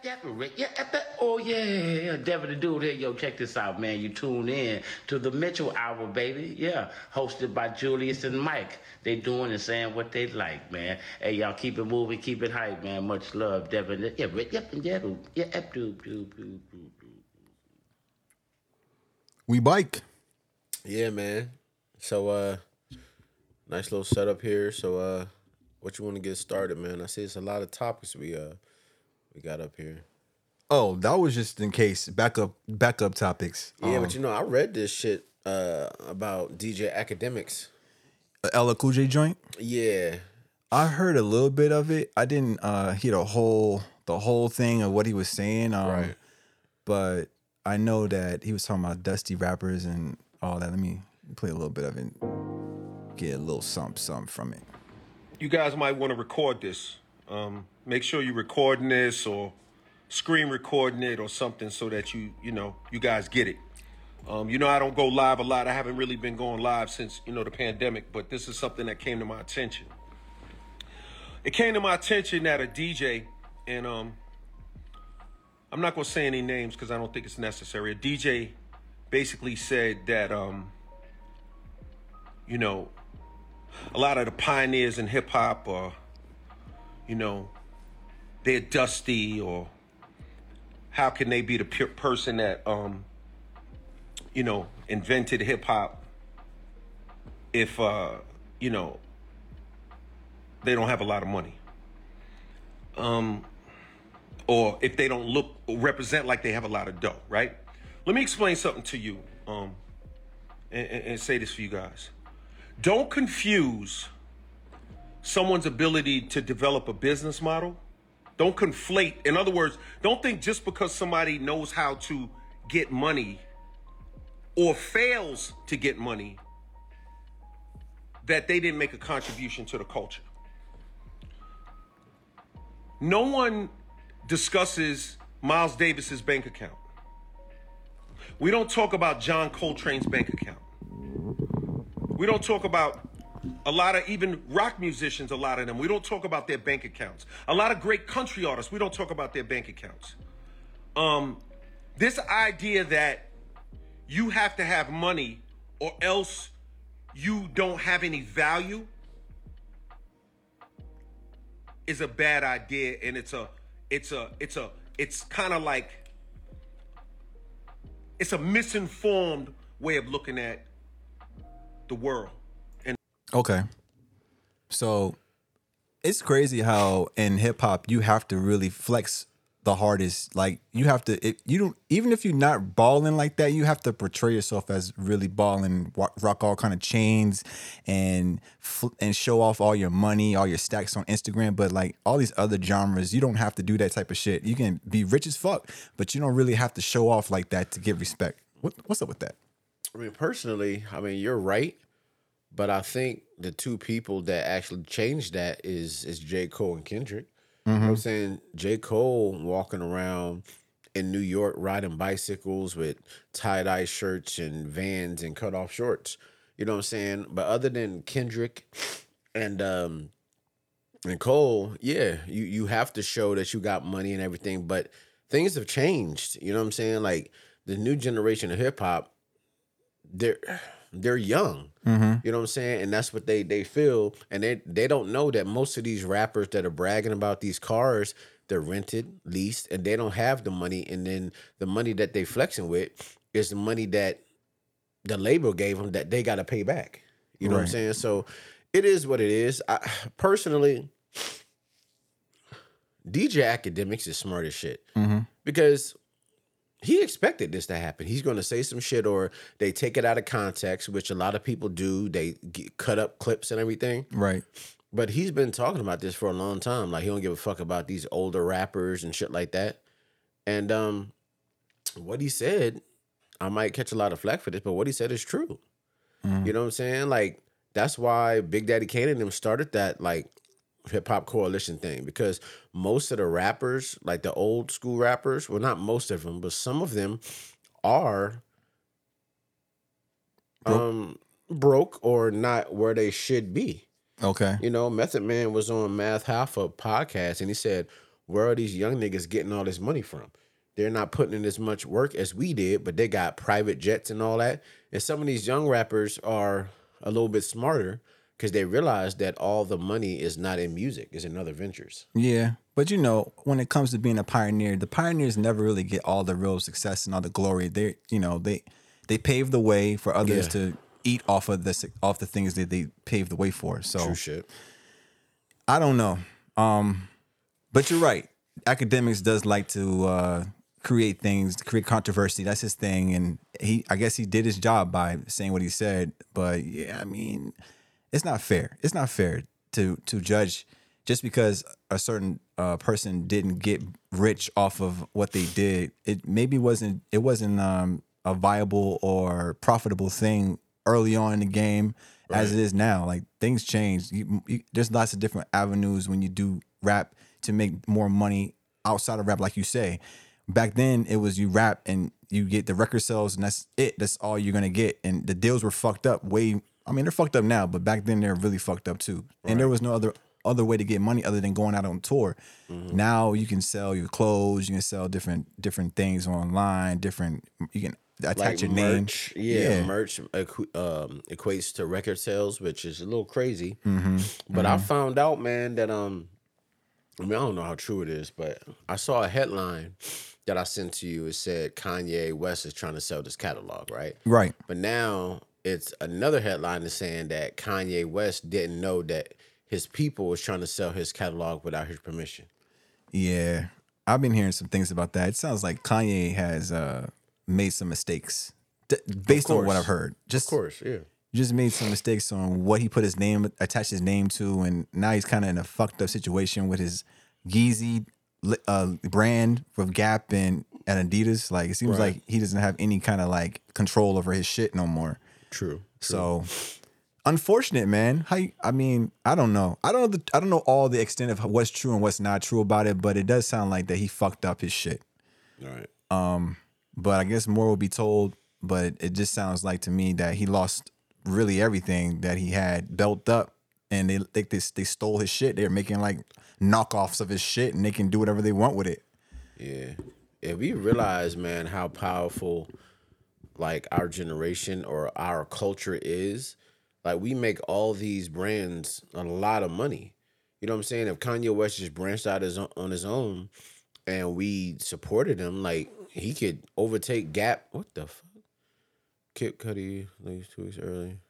Definitely. Yeah, oh yeah, definitely dude here. Yo, check this out, man. You tune in to the Mitchell Hour, baby. Yeah, hosted by Julius and Mike. They doing and saying what they like, man. Hey, y'all keep it moving, keep it hype, man. Much love, definitely. Yeah, We bike. Yeah, man. So nice little setup here. So what you want to get started, man? I see it's a lot of topics we got up here. Oh, that was just in case backup topics. Yeah, but I read this shit about DJ Academics. Ella Cool J joint. Yeah. I heard a little bit of it. I didn't hear the whole thing of what he was saying. Right. But I know that he was talking about dusty rappers and all that. Let me play a little bit of it. Get a little something from it. You guys might want to record this. Make sure you're recording this or screen recording it or something so that you guys get it. I don't go live a lot. I haven't really been going live since, the pandemic, but this is something that came to my attention. It came to my attention that a DJ, and I'm not going to say any names because I don't think it's necessary. A DJ basically said that, a lot of the pioneers in hip hop are, they're dusty, or how can they be the person that, invented hip hop if, they don't have a lot of money. Or if they don't look or represent like they have a lot of dough, right? Let me explain something to you, and say this for you guys. Don't confuse someone's ability to develop a business model. Don't conflate. In other words, don't think just because somebody knows how to get money or fails to get money that they didn't make a contribution to the culture. No one discusses Miles Davis's bank account. We don't talk about John Coltrane's bank account. We don't talk about a lot of even rock musicians, a lot of them. We don't talk about their bank accounts. A lot of great country artists, we don't talk about their bank accounts. This idea that you have to have money or else you don't have any value is a bad idea, and it's kind of like, it's a misinformed way of looking at the world. And Okay. So it's crazy how in hip hop you have to really flex the hardest. Like you have to, even if you're not balling like that, you have to portray yourself as really balling, rock all kind of chains, and show off all your money, all your stacks on Instagram. But like all these other genres, you don't have to do that type of shit. You can be rich as fuck, but you don't really have to show off like that to get respect. What's up with that? I mean, personally, you're right. But I think the two people that actually changed that is J. Cole and Kendrick. You know what I'm saying? J. Cole walking around in New York riding bicycles with tie-dye shirts and Vans and cut-off shorts. You know what I'm saying? But other than Kendrick and Cole, yeah, you have to show that you got money and everything. But things have changed. You know what I'm saying? Like the new generation of hip-hop, they're young. You know what I'm saying? And that's what they feel. And they don't know that most of these rappers that are bragging about these cars, they're rented, leased, and they don't have the money. And then the money that they flexing with is the money that the label gave them that they got to pay back. You know what I'm saying? So it is what it is. I personally, DJ Academics is smart as shit. Because he expected this to happen. He's going to say some shit, or they take it out of context, which a lot of people do. They cut up clips and everything. Right. But he's been talking about this for a long time. Like, he don't give a fuck about these older rappers and shit like that. And what he said, I might catch a lot of flack for this, but what he said is true. You know what I'm saying? Like, that's why Big Daddy Kane and them started that, like, hip-hop coalition thing, because most of the rappers, like the old school rappers, well, not most of them, but some of them are broke or not where they should be. Okay. You know, Method Man was on Math Hoffa podcast, and he said where are these young niggas getting all this money from? They're not putting in as much work as we did, but they got private jets and all that. And some of these young rappers are a little bit smarter because they realize that all the money is not in music, it's in other ventures. Yeah. But when it comes to being a pioneer, the pioneers never really get all the real success and all the glory. They pave the way for others to eat off of the things that they paved the way for. So True shit. I don't know. But you're right. Academics does like to create things, to create controversy. That's his thing. And I guess he did his job by saying what he said. But yeah, I mean, it's not fair. It's not fair to judge just because a certain person didn't get rich off of what they did. It wasn't a viable or profitable thing early on in the game as it is now. Like, things change. There's lots of different avenues when you do rap to make more money outside of rap, like you say. Back then, it was you rap and you get the record sales, and that's it. That's all you're gonna get. And the deals were fucked up. They're fucked up now, but back then they're really fucked up too. Right. And there was no other way to get money other than going out on tour. Mm-hmm. Now you can sell your clothes, you can sell different things online. You can attach like your merch, name. Yeah, merch equates to record sales, which is a little crazy. Mm-hmm. But I found out, man, that I don't know how true it is, but I saw a headline that I sent to you. It said Kanye West is trying to sell this catalog, right? Right. But now it's another headline that's saying that Kanye West didn't know that his people was trying to sell his catalog without his permission. Yeah. I've been hearing some things about that. It sounds like Kanye has made some mistakes based on what I've heard. Of course, yeah. Just made some mistakes on what he attached his name to, and now he's kind of in a fucked up situation with his Yeezy brand with Gap and Adidas. Like, it seems like he doesn't have any kind of like control over his shit no more. True. So unfortunate, man. I don't know. I don't know all the extent of what's true and what's not true about it, but it does sound like that he fucked up his shit. All right. But I guess more will be told. But it just sounds like to me that he lost really everything that he had built up, and they stole his shit. They're making like knockoffs of his shit, and they can do whatever they want with it. Yeah. If we realize, man, how powerful like our generation or our culture is, like, we make all these brands a lot of money. You know what I'm saying? If Kanye West just branched out on his own and we supported him, like, he could overtake Gap. What the fuck? Kid Cudi leaves 2 weeks early.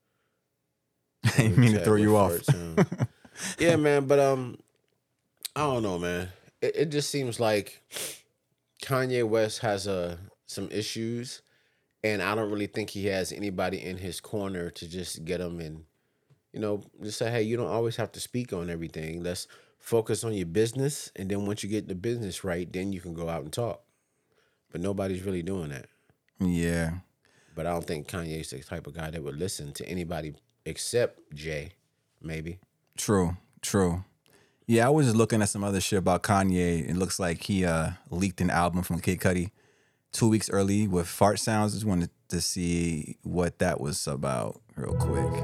I didn't mean to throw you off. Yeah, man, but I don't know, man. It just seems like Kanye West has some issues, and I don't really think he has anybody in his corner to just get him and, just say, hey, you don't always have to speak on everything. Let's focus on your business, and then once you get the business right, then you can go out and talk. But nobody's really doing that. Yeah. But I don't think Kanye's the type of guy that would listen to anybody except Jay, maybe. True. Yeah, I was just looking at some other shit about Kanye. It looks like he leaked an album from Kid Cudi 2 weeks early with fart sounds. Just wanted to see what that was about real quick.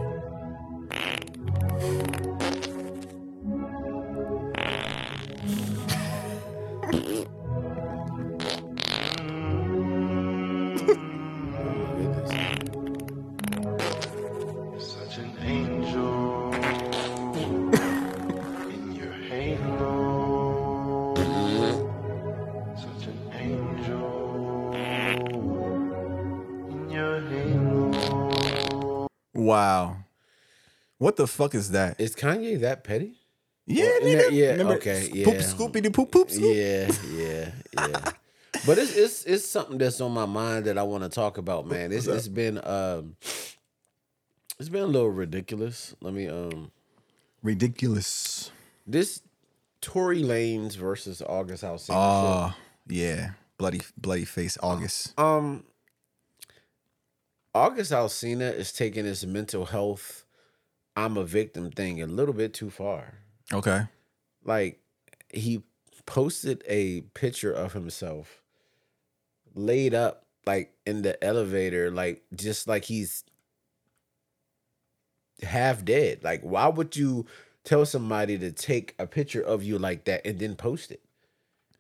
Wow. What the fuck is that? Is Kanye that petty? Yeah, nigga. Yeah, remember, okay, yeah. Poop Scoopy the poop poop scoop? Yeah. But it's something that's on my mind that I want to talk about, man. It's been a little ridiculous. Let me ridiculous. This Tory Lanez versus August Alsina. Oh, yeah. Bloody face August. August Alsina is taking his mental health I'm a victim thing a little bit too far. Okay. Like, he posted a picture of himself laid up like in the elevator, like just like he's half dead. Like, why would you tell somebody to take a picture of you like that and then post it?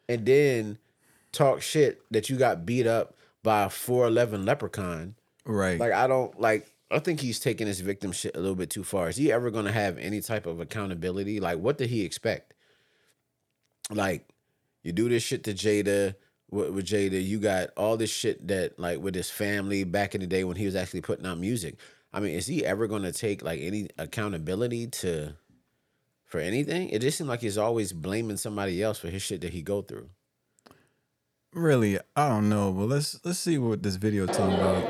and then talk shit that you got beat up by a 4'11" leprechaun. Right. Like, I think he's taking his victim shit a little bit too far. Is he ever going to have any type of accountability? Like, what did he expect? Like, you do this shit to Jada, with Jada, you got all this shit that, like, with his family back in the day when he was actually putting out music. I mean, is he ever going to take, like, any accountability for anything? It just seems like he's always blaming somebody else for his shit that he go through. Really, I don't know, but let's see what this video talking about.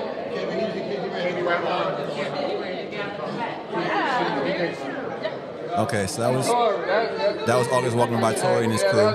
Okay, so that was August walking by Tory and his crew.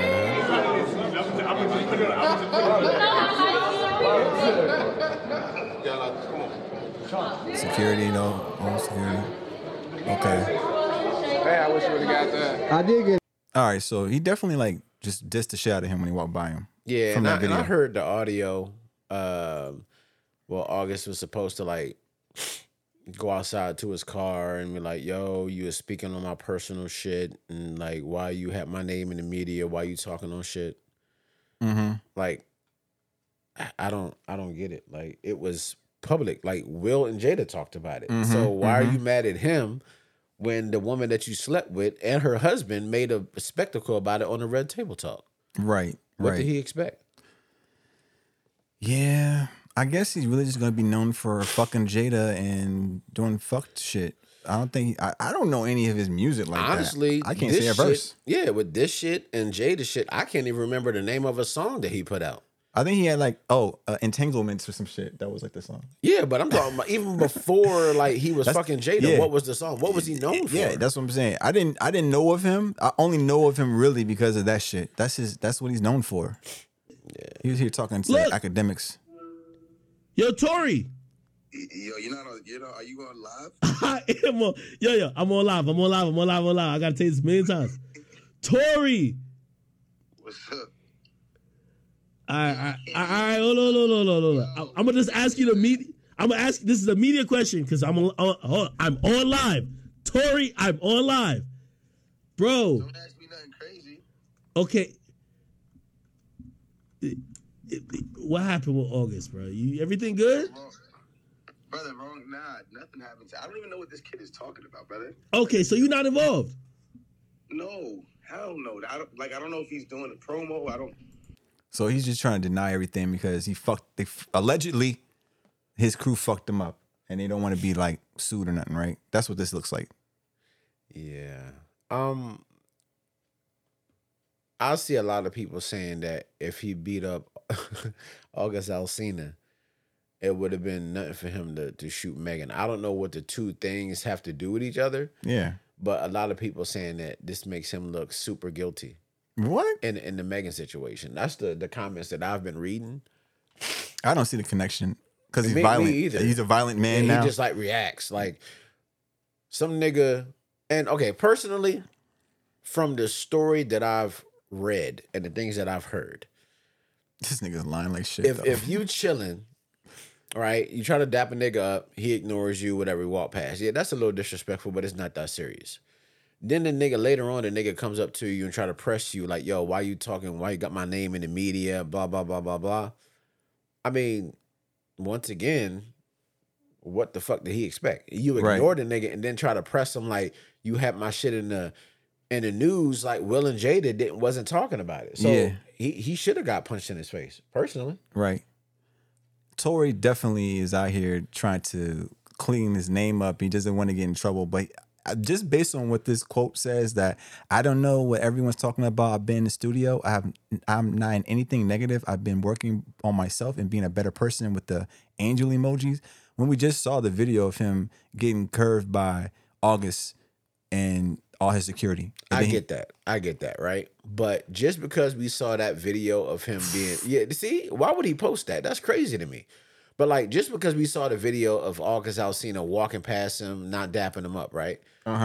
Security, all security. Okay. Hey, I wish you would have got that. I did get. All right, so he definitely like just dissed the shit out of him when he walked by him. Yeah, from that video. And I heard the audio. Well, August was supposed to like go outside to his car and be like, "Yo, you was speaking on my personal shit, and like, why you had my name in the media? Why you talking on shit?" Mm-hmm. Like, I don't get it. Like, it was public. Like, Will and Jada talked about it. Mm-hmm, So why are you mad at him when the woman that you slept with and her husband made a spectacle about it on the Red Table Talk? Right. What did he expect? Yeah, I guess he's really just gonna be known for fucking Jada and doing fucked shit. I don't think I don't know any of his music like Honestly, that. I can't say a verse. Yeah, with this shit and Jada shit, I can't even remember the name of a song that he put out. I think he had like Entanglements or some shit. That was like the song. Yeah, but I'm talking about even before like he was fucking Jada. Yeah. What was the song? What was he known for? Yeah, that's what I'm saying. I didn't know of him. I only know of him really because of that shit. That's what he's known for. Yeah. He was here talking to academics. Yo, Tory. Yo, are you on live? I am on. Yo, I'm on live. I'm on live. I gotta tell you this a million times. Tory. What's up? Hold on. I'm gonna just ask you I'm gonna ask. This is a media question because I'm on live. Tory, I'm on live, bro. Don't ask me nothing crazy. Okay. What happened with August, bro? Everything good? Brother, wrong. Nah, nothing happened. I don't even know what this kid is talking about, brother. Okay, so you're not involved? No, hell no. I don't know if he's doing a promo. So he's just trying to deny everything because allegedly his crew fucked him up and they don't want to be like sued or nothing, right? That's what this looks like. Yeah. I see a lot of people saying that if he beat up August Alsina, it would have been nothing for him to shoot Megan. I don't know what the two things have to do with each other. Yeah. But a lot of people saying that this makes him look super guilty. What? In the Megan situation. That's the comments that I've been reading. I don't see the connection because he's violent. Me either. He's a violent man now. He just like reacts like some nigga. And okay, personally, from the story that I've read and the things that I've heard, this nigga's lying like shit. If you chilling, right, you try to dap a nigga up, he ignores you, whatever, he walk past. Yeah, that's a little disrespectful, but it's not that serious. Then the nigga later on, the nigga comes up to you and try to press you like, yo, why you talking? Why you got my name in the media? Blah, blah, blah, blah, blah. I mean, once again, what the fuck did he expect? You ignore the nigga and then try to press him like you had my shit in the news, like Will and Jada wasn't talking about it. So yeah. he should have got punched in his face, personally. Right. Tory definitely is out here trying to clean his name up. He doesn't want to get in trouble, but just based on what this quote says, that I don't know what everyone's talking about. I've been in the studio. I'm not in anything negative. I've been working on myself and being a better person with the angel emojis. When we just saw the video of him getting curved by August and all his security. I get that, right? But just because we saw that video of him being, see, why would he post that? That's crazy to me. But like, just because we saw the video of August Alsina walking past him, not dapping him up, right?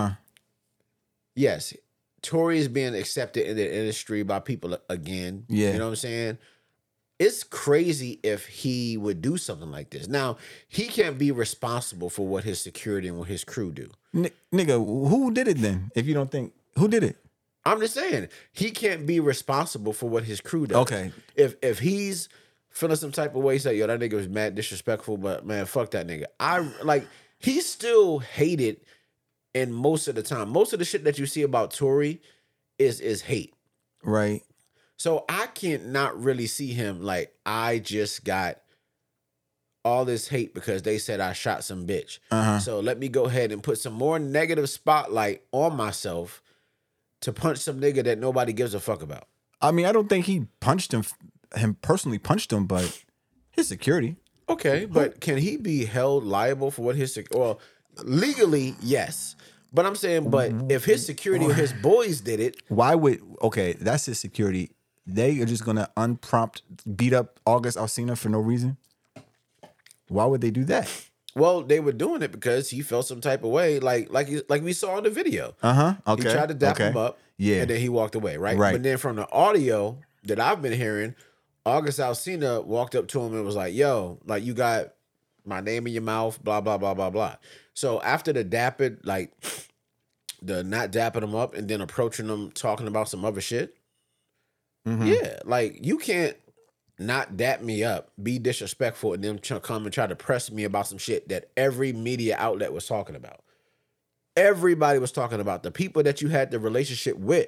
Yes, Tory is being accepted in the industry by people again. Yeah. You know what I'm saying? It's crazy if he would do something like this. Now, he can't be responsible for what his security and what his crew do. Nigga, who did it then? If you don't think, who did it? I'm just saying he can't be responsible for what his crew does. Okay. If he's feeling some type of way, say, yo, that nigga was mad disrespectful, but man, fuck that nigga. He's still hated, and most of the time, most of the shit that you see about Tory is hate. Right. So I can't not really see him like, I just got all this hate because they said I shot some bitch. So let me go ahead and put some more negative spotlight on myself to punch some nigga that nobody gives a fuck about. I mean, I don't think he punched him personally punched him, but his security. Okay, but can he be held liable for what well, legally, yes. But I'm saying, but if his security or his boys did it. That's his security. They are just gonna unprompt beat up August Alsina for no reason. Why would they do that? Well, they were doing it because he felt some type of way, like we saw in the video. Okay. He tried to dap him up, and then he walked away, right? But then from the audio that I've been hearing, August Alsina walked up to him and was like, "Yo, like you got my name in your mouth, blah blah blah blah blah." So after the dapping, like the not dapping him up and then approaching him, talking about some other shit. Yeah, like you can't not dap me up, be disrespectful, and then come and try to press me about some shit that every media outlet was talking about. Everybody was talking about the people that you had the relationship with.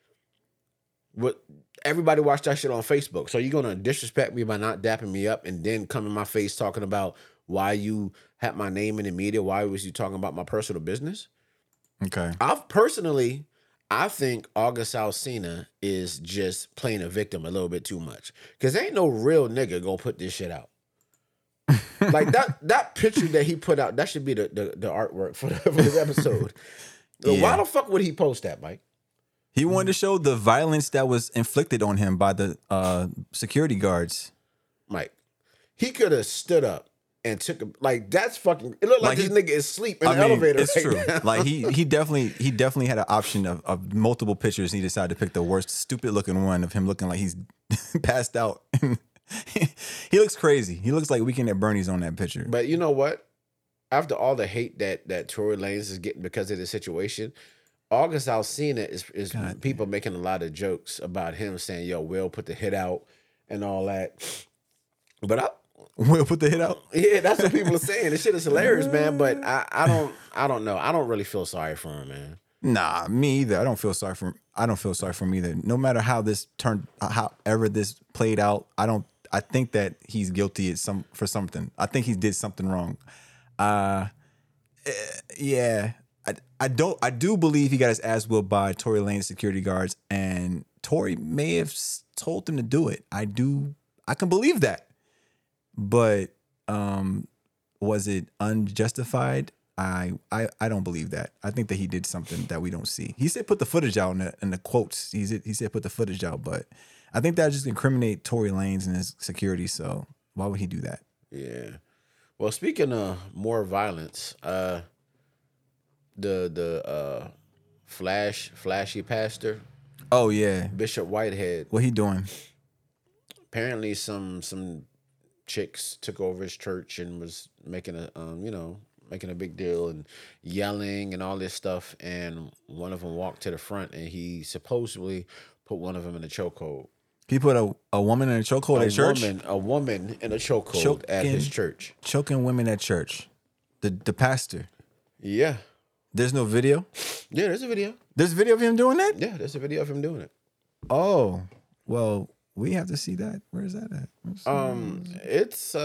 Everybody watched that shit on Facebook. So you're gonna disrespect me by not dapping me up and then come in my face talking about why you had my name in the media? Why was you talking about my personal business? Okay. I think August Alsina is just playing a victim a little bit too much. Because ain't no real nigga gonna put this shit out. Like that picture that he put out, that should be the artwork for this episode. Yeah. Why the fuck would he post that, Mike? He wanted to show the violence that was inflicted on him by the security guards. Mike, he could have stood up and took that's fucking. It looked like this nigga is asleep in the elevator. It's true. Now. Like he definitely had an option of multiple pictures. He decided to pick the worst, stupid looking one of him looking like he's passed out. He looks crazy. He looks like Weekend at Bernie's on that picture. But you know what? After all the hate that Tory Lanez is getting because of the situation, August Alsina is people making a lot of jokes about him saying, "Yo, Will put the hit out" and all that. But Will put the hit out? Yeah, that's what people are saying. This shit is hilarious, man. But I don't know. I don't really feel sorry for him, man. Nah, me either. I don't feel sorry for him either. No matter how this however this played out, I think that he's guilty for something. I think he did something wrong. Yeah. I do believe he got his ass whooped by Tory Lanez security guards, and Tory may have told him to do it. I can believe that. But was it unjustified? I don't believe that. I think that he did something that we don't see. He said put the footage out in the quotes. He said put the footage out, but I think that just incriminate Tory Lanez and his security. So why would he do that? Yeah. Well, speaking of more violence, the flashy pastor. Oh yeah, Bishop Whitehead. What he doing? Apparently, some chicks took over his church and was making a big deal and yelling and all this stuff. And one of them walked to the front and he supposedly put one of them in a chokehold. He put a woman in a chokehold at church? A woman in a chokehold at his church. Choking women at church. The pastor. Yeah. There's no video? Yeah, there's a video. There's a video of him doing that? Yeah, there's a video of him doing it. Oh, well, we have to see that. Where is that at? It's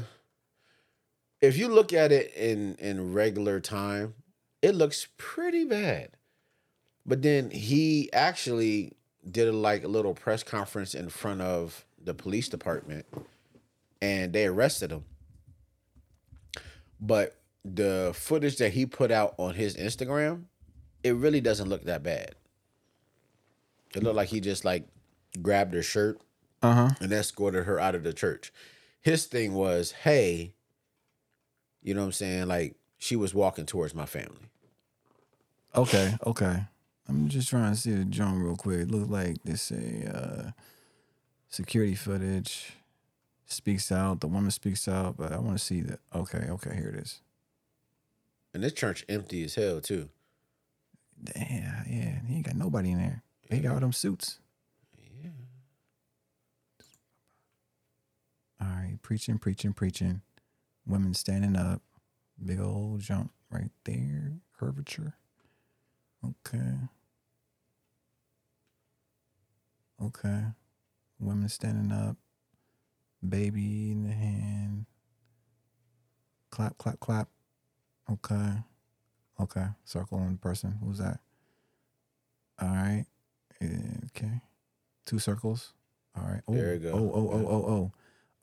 if you look at it in regular time, it looks pretty bad. But then he actually did a little press conference in front of the police department, and they arrested him. But the footage that he put out on his Instagram, it really doesn't look that bad. It looked like he just grabbed her shirt and escorted her out of the church. His thing was, hey, you know what I'm saying? She was walking towards my family. Okay. I'm just trying to see the joint real quick. It looks like they say security footage speaks out. The woman speaks out, but I want to see that. Okay, here it is. And this church empty as hell, too. Damn, yeah. He ain't got nobody in there. They got all them suits. Yeah. All right, preaching. Women standing up. Big old jump right there. Curvature. Okay. Women standing up. Baby in the hand. Clap. Okay. Circle on the person. Who's that? All right. Okay. 2 circles. All right. Oh, There you go.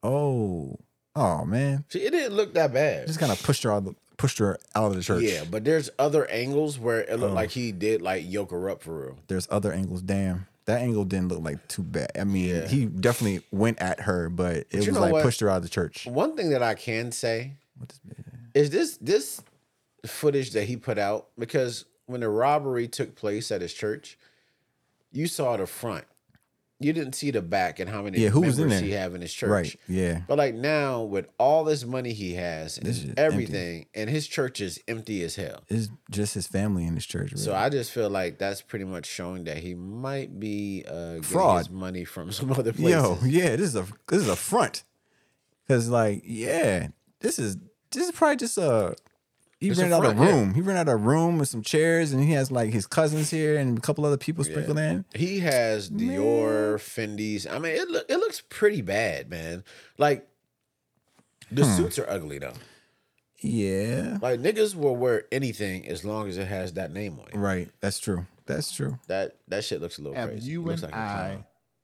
Oh man. See, it didn't look that bad. Just kind of pushed her out of the church. Yeah, but there's other angles where it looked like he did like yoke her up for real. There's other angles. Damn. That angle didn't look like too bad. I mean, he definitely went at her, but it was like pushed her out of the church. One thing that I can say is this footage that he put out, because when the robbery took place at his church, you saw the front. You didn't see the back and how many members he have in his church. Right, yeah. But like now, with all this money he has and everything, and his church is empty as hell. It's just his family in his church. Really. So I just feel like that's pretty much showing that he might be fraud. getting his money from some other places. This is a front. Because this is probably just he rented out a room. He rented out a room with some chairs, and he has like his cousins here and a couple other people sprinkled in. He has Dior, Fendi's. I mean, it looks pretty bad, man. Like the suits are ugly though. Yeah. Like niggas will wear anything as long as it has that name on it. Right. That's true. That shit looks a little crazy. Have you and I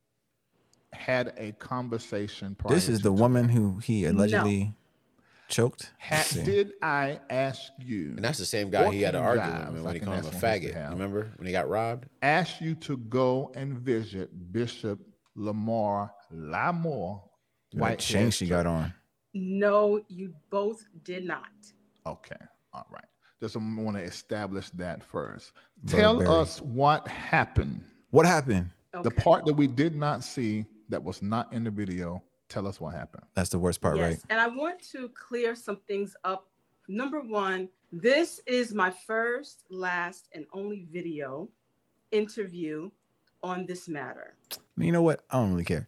had a conversation prior This is the woman who he allegedly choked. Did I ask you? And that's the same guy he had to argue with when he called him a faggot. Remember when he got robbed? Asked you to go and visit Bishop Lamore, White chain she got on. No, you both did not. Okay, all right. Just want to establish that first. Tell us what happened. What happened? The part that we did not see that was not in the video. Tell us what happened. That's the worst part, right? And I want to clear some things up. Number one, this is my first, last, and only video interview on this matter. You know what? I don't really care.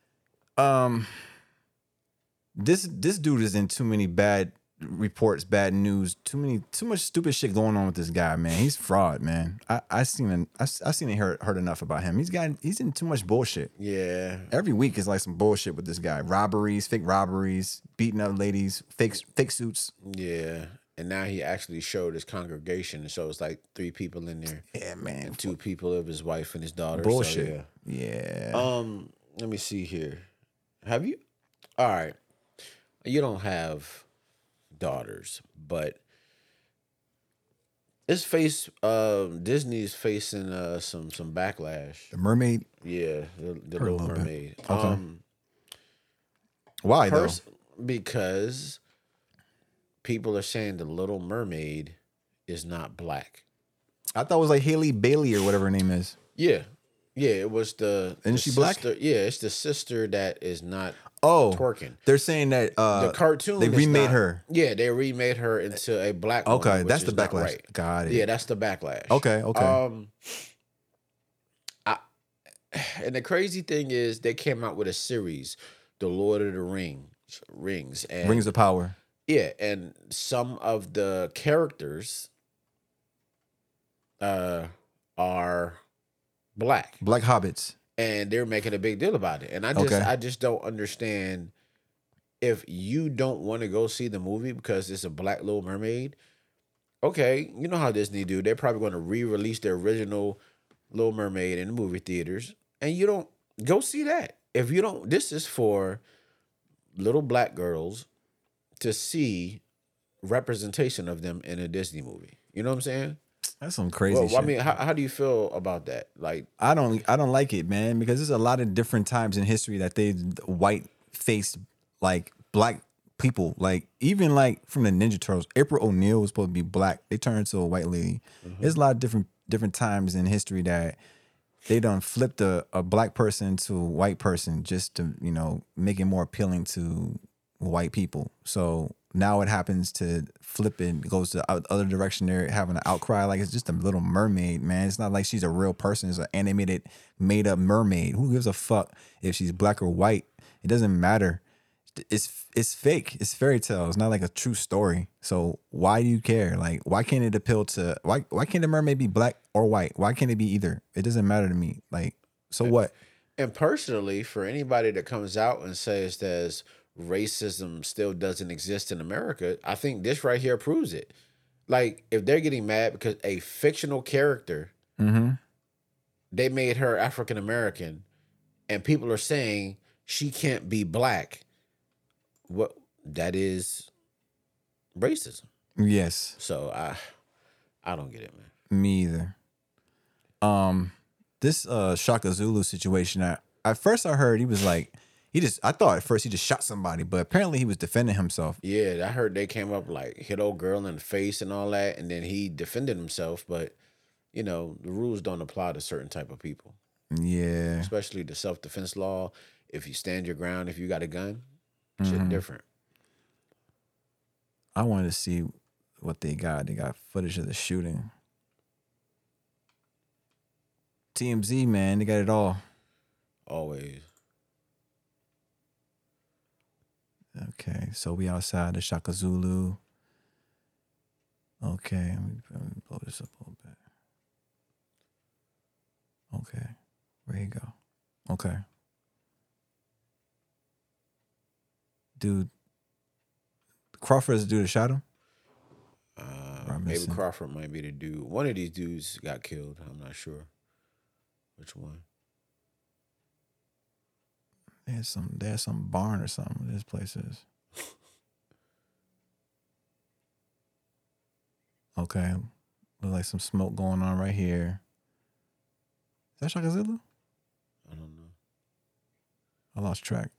This dude is in too many bad reports, bad news, too much stupid shit going on with this guy, man. He's fraud, man. I seen it heard enough about him. He's in too much bullshit. Yeah. Every week is like some bullshit with this guy. Fake robberies, beating up ladies, fake suits. Yeah. And now he actually showed his congregation. So it's like 3 people in there. Yeah, man. And 2 people of his wife and his daughter. Bullshit. So, yeah. Let me see here. Have you? All right. You don't have daughters, but Disney's facing some backlash. The Mermaid? Yeah, the Little Mermaid. Okay. Why though? Because people are saying the Little Mermaid is not black. I thought it was like Haley Bailey or whatever her name is. Yeah. Yeah, it was Isn't she black? Yeah, it's the sister that is not twerking. They're saying that the cartoon they remade her. Yeah, they remade her into a black woman. Okay, that's the backlash. Right. Got it. Yeah, that's the backlash. Okay. And the crazy thing is they came out with a series, The Lord of the Rings. And Rings of Power. Yeah, and some of the characters are black hobbits, and they're making a big deal about it. And I just don't understand, if you don't want to go see the movie because it's a black Little Mermaid. Okay, you know how Disney do. They're probably going to re-release the original Little Mermaid in the movie theaters, and you don't go see that. If you don't, this is for little black girls to see representation of them in a Disney movie. You know what I'm saying? That's some crazy shit. I mean, how do you feel about that? Like, I don't like it, man, because there's a lot of different times in history that they white faced like black people, like even like from the Ninja Turtles. April O'Neil was supposed to be black. They turned into a white lady. Mm-hmm. There's a lot of different times in history that they done flipped a black person to a white person just to, make it more appealing to white people. So now it happens to flip and goes to the other direction. They're having an outcry like it's just a little mermaid, man. It's not like she's a real person. It's an animated, made up mermaid. Who gives a fuck if she's black or white? It doesn't matter. It's fake. It's fairy tale. It's not like a true story. So why do you care? Like, why can't it appeal to why can't the mermaid be black or white? Why can't it be either? It doesn't matter to me. Like, so what? And personally, for anybody that comes out and says that racism still doesn't exist in America, I think this right here proves it. Like, if they're getting mad because a fictional character, they made her African American, and people are saying she can't be black. What that is racism. Yes. So I don't get it, man. Me either. This Shaka Zulu situation, at first I heard he was like, I thought at first he just shot somebody, but apparently he was defending himself. Yeah, I heard they came up like hit old girl in the face and all that, and then he defended himself, but you know, the rules don't apply to certain type of people. Yeah. Especially the self-defense law. If you stand your ground, if you got a gun, shit different. I wanted to see what they got. They got footage of the shooting. TMZ, man, they got it all. Always. Okay, so we outside the Shaka Zulu. Okay, let me blow this up a little bit. Okay, where you go? Okay. Dude, Crawford is the dude that shot him? Maybe Crawford might be the dude. One of these dudes got killed. I'm not sure which one. There's some barn or something this place is. Okay. Look like some smoke going on right here. Is that Shaka Zulu? I don't know. I lost track.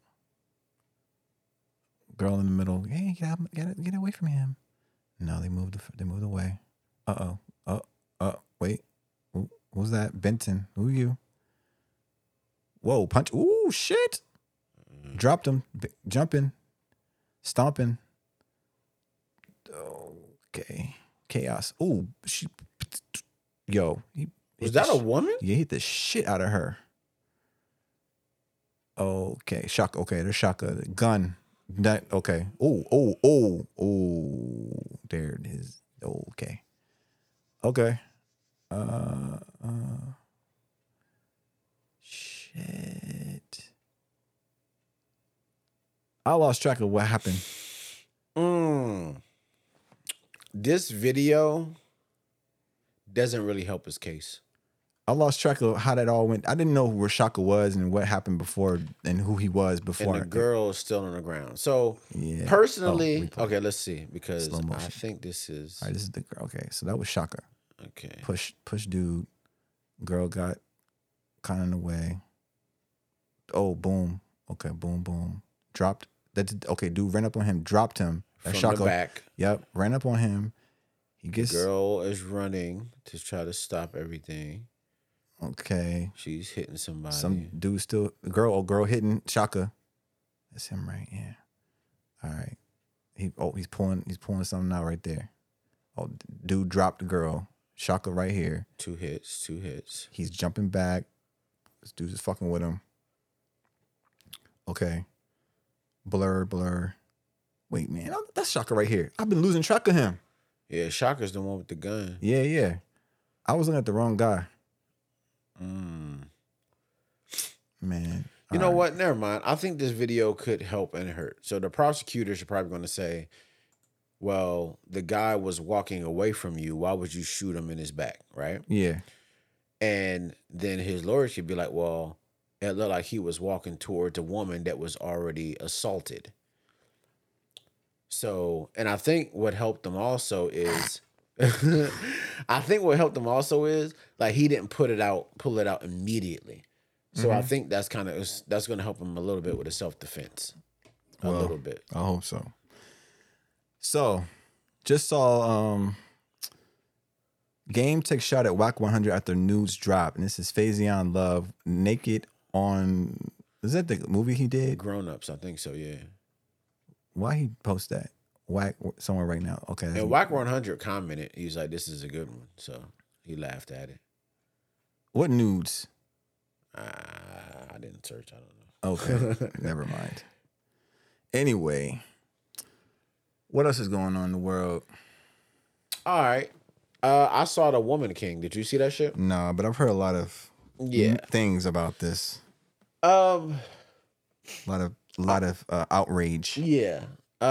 Girl in the middle. Hey, get away from him. No, they moved away. Wait. What was that? Benton. Who are you? Whoa, punch. Ooh, shit. Dropped him. Jumping. Stomping. Okay. Chaos. Ooh, Was that a woman? Yeah, he hit the shit out of her. Okay. Shaka. Okay, there's Shaka. Gun. That okay. Oh. There it is. Okay. Shit. I lost track of what happened. This video doesn't really help his case. I lost track of how that all went. I didn't know where Shaka was and what happened before and who he was before. And the girl is still on the ground. So yeah. Personally, okay, let's see, because I think this is. All right, this is the girl. Okay, so that was Shaka. Okay. Push dude. Girl got kind of in the way. Oh, boom. Okay, boom. Dropped. Okay, dude ran up on him, dropped him. From Shaka. The back. Yep, ran up on him. He gets. The girl is running to try to stop everything. Okay. She's hitting somebody. Some dude still girl hitting Shaka. That's him, right? Yeah. All right. He's pulling something out right there. Oh, dude dropped the girl. Shaka right here. Two hits. He's jumping back. This dude is fucking with him. Okay. Blur. Wait, man, that's Shaka right here. I've been losing track of him. Yeah, Shaka's the one with the gun. Yeah. I was looking at the wrong guy. Man. You know what? Never mind. I think this video could help and hurt. So the prosecutors are probably going to say, well, the guy was walking away from you. Why would you shoot him in his back, right? Yeah. And then his lawyer should be like, well, it looked like he was walking towards a woman that was already assaulted. So, and I think what helped them also is, like he didn't pull it out immediately. So I think that's going to help him a little bit with his self-defense. A little bit. I hope so. So, just saw Game takes shot at Wack 100 after nudes drop. And this is Faison Love naked on, is that the movie he did? Grown Ups, I think so, yeah. Why he post that? Whack somewhere right now. Okay. And Whack 100 commented. He's like, "This is a good one." So he laughed at it. What nudes? I didn't search. I don't know. Okay. Never mind. Anyway, what else is going on in the world? All right. I saw The Woman King. Did you see that shit? No, but I've heard a lot of things about this. A lot of outrage. Yeah.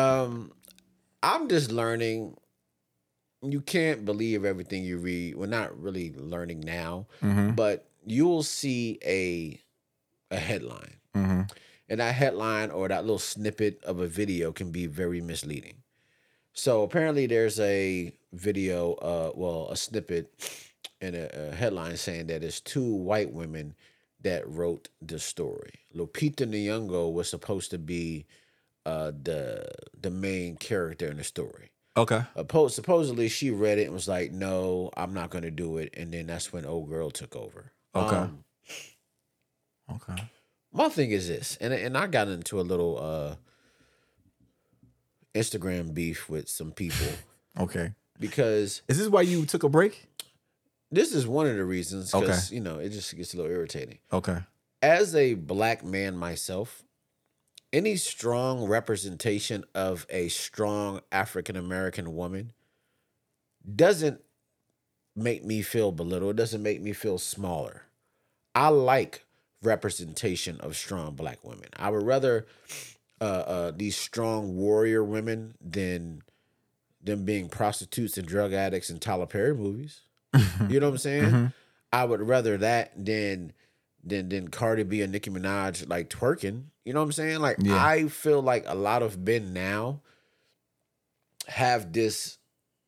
I'm just learning. You can't believe everything you read. We're not really learning now, but you'll see a headline. And that headline or that little snippet of a video can be very misleading. So apparently there's a video, a snippet and a headline saying that it's 2 white women that wrote the story. Lupita Nyong'o was supposed to be the main character in the story. Okay. Supposedly she read it and was like, "No, I'm not going to do it." And then that's when old girl took over. Okay. Okay. My thing is this, and I got into a little Instagram beef with some people. Okay. Because is this why you took a break? This is one of the reasons. Because it just gets a little irritating. Okay. As a black man myself, any strong representation of a strong African American woman doesn't make me feel belittled. It doesn't make me feel smaller. I like representation of strong black women. I would rather these strong warrior women than them being prostitutes and drug addicts in Tyler Perry movies. You know what I'm saying? I would rather that than Cardi B and Nicki Minaj like twerking. You know what I'm saying? Like I feel like a lot of men now have this.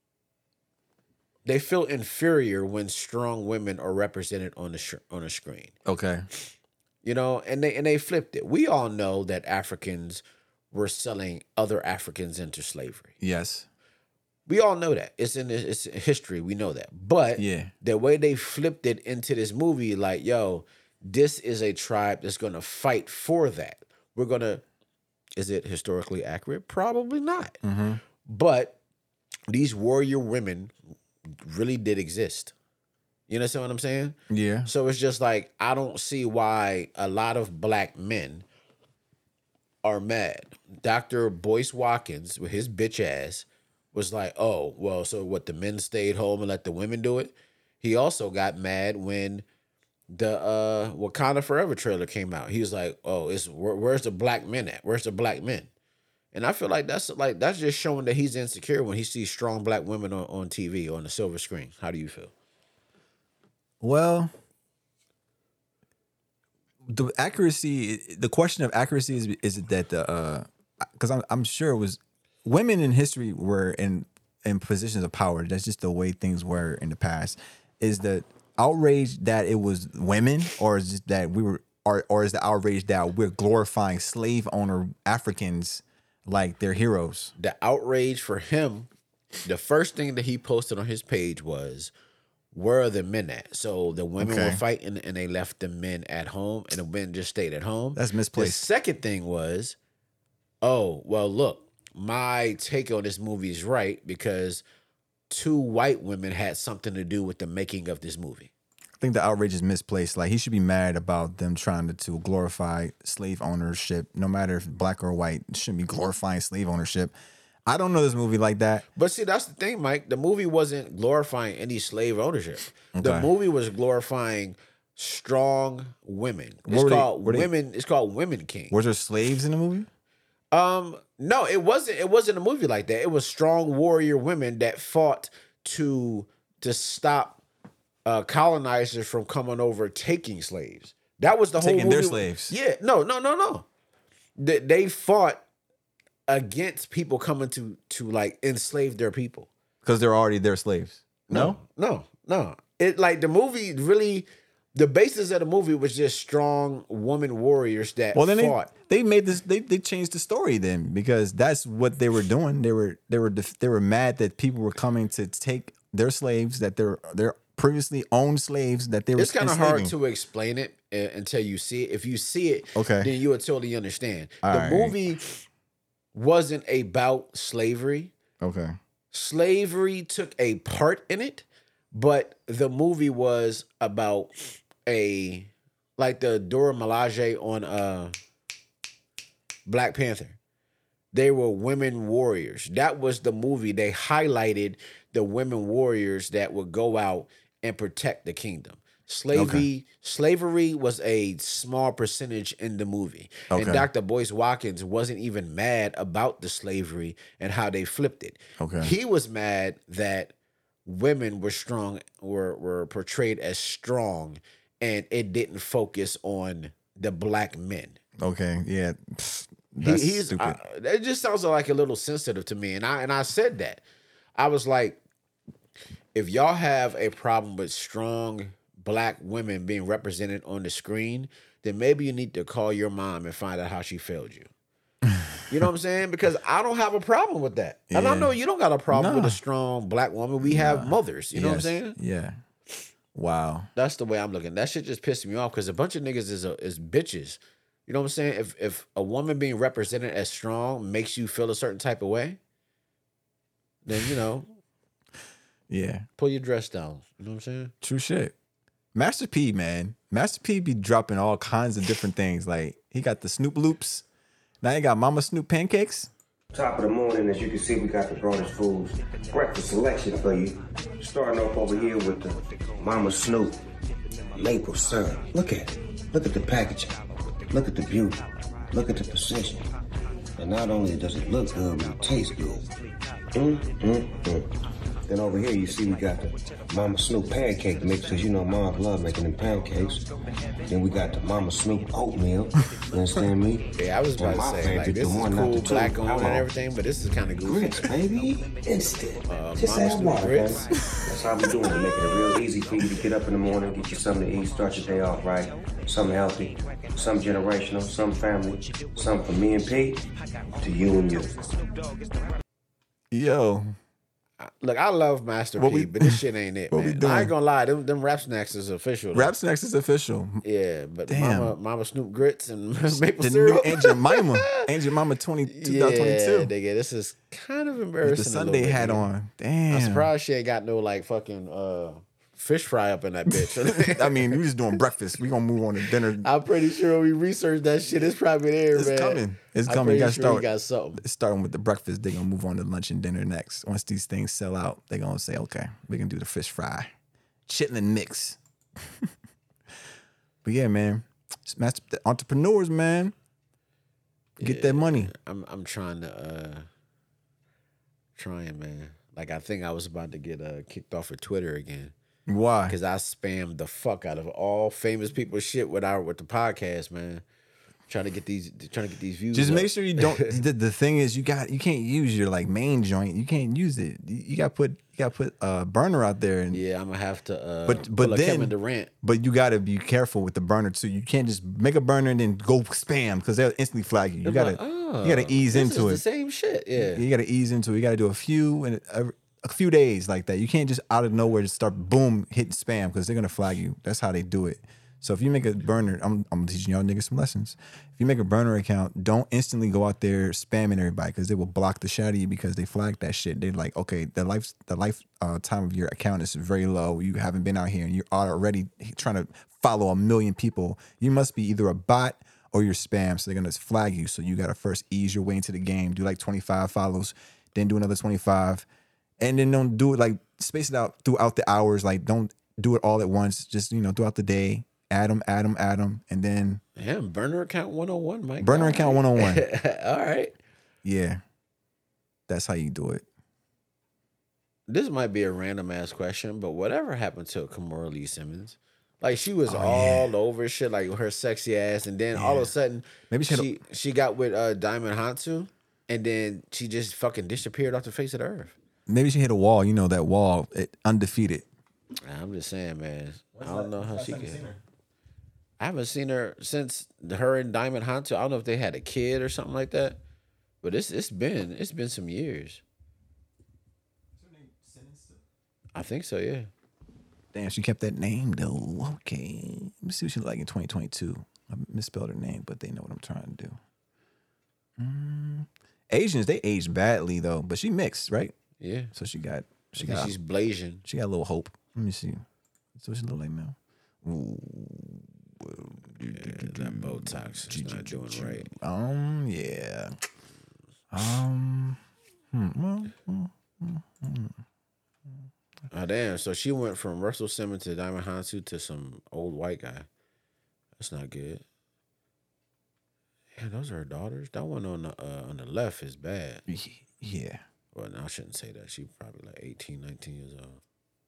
They feel inferior when strong women are represented on the screen. Okay. You know, and they flipped it. We all know that Africans were selling other Africans into slavery. Yes. We all know that. It's in history. We know that. But the way they flipped it into this movie, like, yo, this is a tribe that's going to fight for that. We're going to, is it historically accurate? Probably not. But these warrior women really did exist. You understand what I'm saying? Yeah. So it's just like, I don't see why a lot of black men are mad. Dr. Boyce Watkins, with his bitch ass, was like, oh, well, so what, the men stayed home and let the women do it? He also got mad when the Wakanda Forever trailer came out. He was like, oh, where's the black men at? Where's the black men? And I feel like that's just showing that he's insecure when he sees strong black women on TV, on the silver screen. How do you feel? Well, the question of accuracy is that because I'm sure it was women in history were in positions of power. That's just the way things were in the past. Is the outrage that it was women, or is it that or is the outrage that we're glorifying slave owner Africans like they're heroes? The outrage for him, the first thing that he posted on his page was, where are the men at? So the women were fighting and they left the men at home and the men just stayed at home. That's misplaced. The second thing was, oh, well, look, my take on this movie is right because 2 white women had something to do with the making of this movie. I think the outrage is misplaced. Like, he should be mad about them trying to glorify slave ownership, no matter if black or white. It shouldn't be glorifying slave ownership. I don't know this movie like that. But see, that's the thing, Mike. The movie wasn't glorifying any slave ownership. The movie was glorifying strong women. It's called Women King. Was there slaves in the movie? No, it wasn't. It wasn't a movie like that. It was strong warrior women that fought to stop colonizers from coming over taking slaves. That was the whole movie. Taking their slaves. Yeah, no. They fought against people coming to like enslave their people because they're already their slaves. No. It like the movie really. The basis of the movie was just strong woman warriors that fought. They made this. They changed the story then because that's what they were doing. They were mad that people were coming to take their slaves, that they're previously owned slaves that they were. It's kind of hard to explain it until you see it. If you see it, then you will totally understand. The movie wasn't about slavery. Okay. Slavery took a part in it, but the movie was about like the Dora Milaje on Black Panther. They were women warriors. That was the movie. They highlighted the women warriors that would go out and protect the kingdom. Slavery was a small percentage in the movie. Okay. And Dr. Boyce Watkins wasn't even mad about the slavery and how they flipped it. Okay. He was mad that women were strong, were portrayed as strong, and it didn't focus on the black men. Okay. Yeah. That's stupid. It just sounds like a little sensitive to me. And I said that. I was like, if y'all have a problem with strong black women being represented on the screen, then maybe you need to call your mom and find out how she failed you. You know what I'm saying? Because I don't have a problem with that. And I know you don't got a problem with a strong black woman. We have mothers. You know what I'm saying? Yeah. Wow. That's the way I'm looking. That shit just pissed me off because a bunch of niggas is bitches. You know what I'm saying? If a woman being represented as strong makes you feel a certain type of way, then, you know, yeah, pull your dress down. You know what I'm saying? True shit. Master P, man. Master P be dropping all kinds of different things. Like, he got the Snoop Loops. Now he got Mama Snoop pancakes. Top of the morning, as you can see, we got the Brothers Foods breakfast selection for you. Starting off over here with the Mama Snoop maple syrup. Look at it. Look at the packaging. Look at the beauty. Look at the precision. And not only does it look good, but it tastes good. Then over here, you see we got the Mama Snoop pancake mix, because you know Mom love making them pancakes. Then we got the Mama Snoop oatmeal. You understand me? Yeah, I was about to say, like, this is cool, black on and everything, but this is kind of goofy. Grits, baby. Instant. Just Mama add Snoop water, grits. baby. That's how we doing it. Making it real easy for you to get up in the morning, get you something to eat, start your day off right. Something healthy, some generational, some family, some from me and Pete to you and you. Yo. Look, I love Master P, but this shit ain't it, man. I ain't gonna lie, them Rap Snacks is official. Rap Snacks is official. Yeah, but Damn. Mama Snoop grits and maple The syrup. new Aunt Jemima 2022. Yeah, nigga, this is kind of embarrassing. With the Sunday hat on. Damn. I'm surprised she ain't got no like fucking fish fry up in that bitch. I mean, we just doing breakfast. We gonna move on to dinner. I'm pretty sure we researched that shit. It's probably there, It's man. coming. It's I'm coming. You pretty gotta sure we start. got something. It's starting with the breakfast. They're gonna move on to lunch and dinner next. Once these things sell out, they're gonna say, okay, we can do the fish fry. Chitlin mix. But yeah, man. Smash the entrepreneurs, man. Get that money. I'm trying to man. Like, I think I was about to get kicked off of Twitter again. Why? Because I spammed the fuck out of all famous people's shit with the podcast, man. Trying to get these views. Just up. make sure you don't. the thing is, you can't use your like main joint. You can't use it. You got to put a burner out there. And yeah, I'm gonna have to. but pull a then Kevin Durant. But you got to be careful with the burner too. You can't just make a burner and then go spam because they'll instantly flag you. You gotta ease into it. The same shit. Yeah, you gotta ease into it. You gotta do a few days like that. You can't just out of nowhere just start boom hitting spam because they're gonna flag you. That's how they do it. So if you make a burner, I'm teaching y'all niggas some lessons. If you make a burner account, don't instantly go out there spamming everybody because they will block the shit out of you because they flagged that shit. They're like, okay, the lifetime of your account is very low. You haven't been out here and you're already trying to follow 1 million people. You must be either a bot or you're spam. So they're gonna flag you. So you gotta first ease your way into the game. Do like 25 follows, then do another 25, and then don't do it like space it out throughout the hours. Like don't do it all at once. Just throughout the day. Add them, and then... Yeah, burner account 101, Mike. Burner account 101. All right. Yeah. That's how you do it. This might be a random-ass question, but whatever happened to Kimora Lee Simmons? Like, she was all over shit, like her sexy ass, and then all of a sudden, maybe she got with Diamond Hansu, and then she just fucking disappeared off the face of the earth. Maybe she hit a wall. You know, that wall, undefeated. I'm just saying, man. I don't know how she can... I haven't seen her since her and Diamond Hansu. I don't know if they had a kid or something like that, but it's been some years. I think so, yeah. Damn, she kept that name though. Okay, let me see what she looked like in 2022. I misspelled her name, but they know what I'm trying to do. Asians, they age badly though, but she mixed, right? Yeah. So she's blazing. She got a little hope. Let me see. So she look like now. That Botox is not doing right. Yeah. Oh damn! So she went from Russell Simmons to Diamond Hansu to some old white guy. That's not good. Yeah, those are her daughters. That one on the left is bad. Yeah. Well, no, I shouldn't say that. She probably like 18, 19 years old.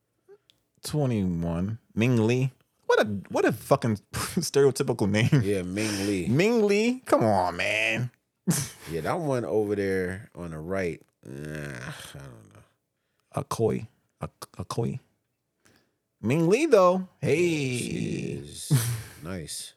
21. Ming Lee. What a fucking stereotypical name. Yeah, Ming Lee. Ming Lee? Come on, man. Yeah, that one over there on the right. I don't know. A koi. Ming Lee though. Hey. She is nice.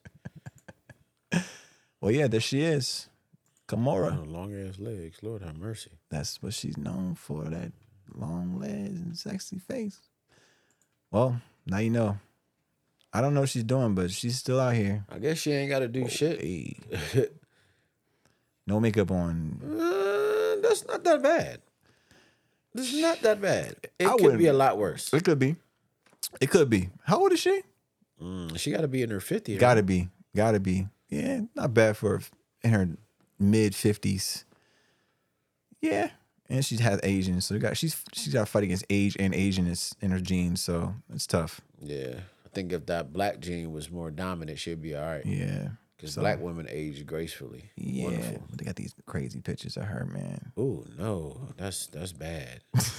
Well, yeah, there she is. Kimura. Long ass legs. Lord have mercy. That's what she's known for, that long legs and sexy face. Well, now you know. I don't know what she's doing, but she's still out here. I guess she ain't got to do shit. Hey. No makeup on. That's not that bad. This is not that bad. It could be a lot worse. It could be. It could be. How old is she? She got to be in her 50s. Got to be. Yeah, not bad for in her mid-50s. Yeah, and she has Asian, so she's got to fight against age and Asianness in her genes, so it's tough. Yeah, I think if that black gene was more dominant, she'd be all right. Yeah, because black women age gracefully. Yeah, wonderful. They got these crazy pictures of her, man. Oh no, that's bad.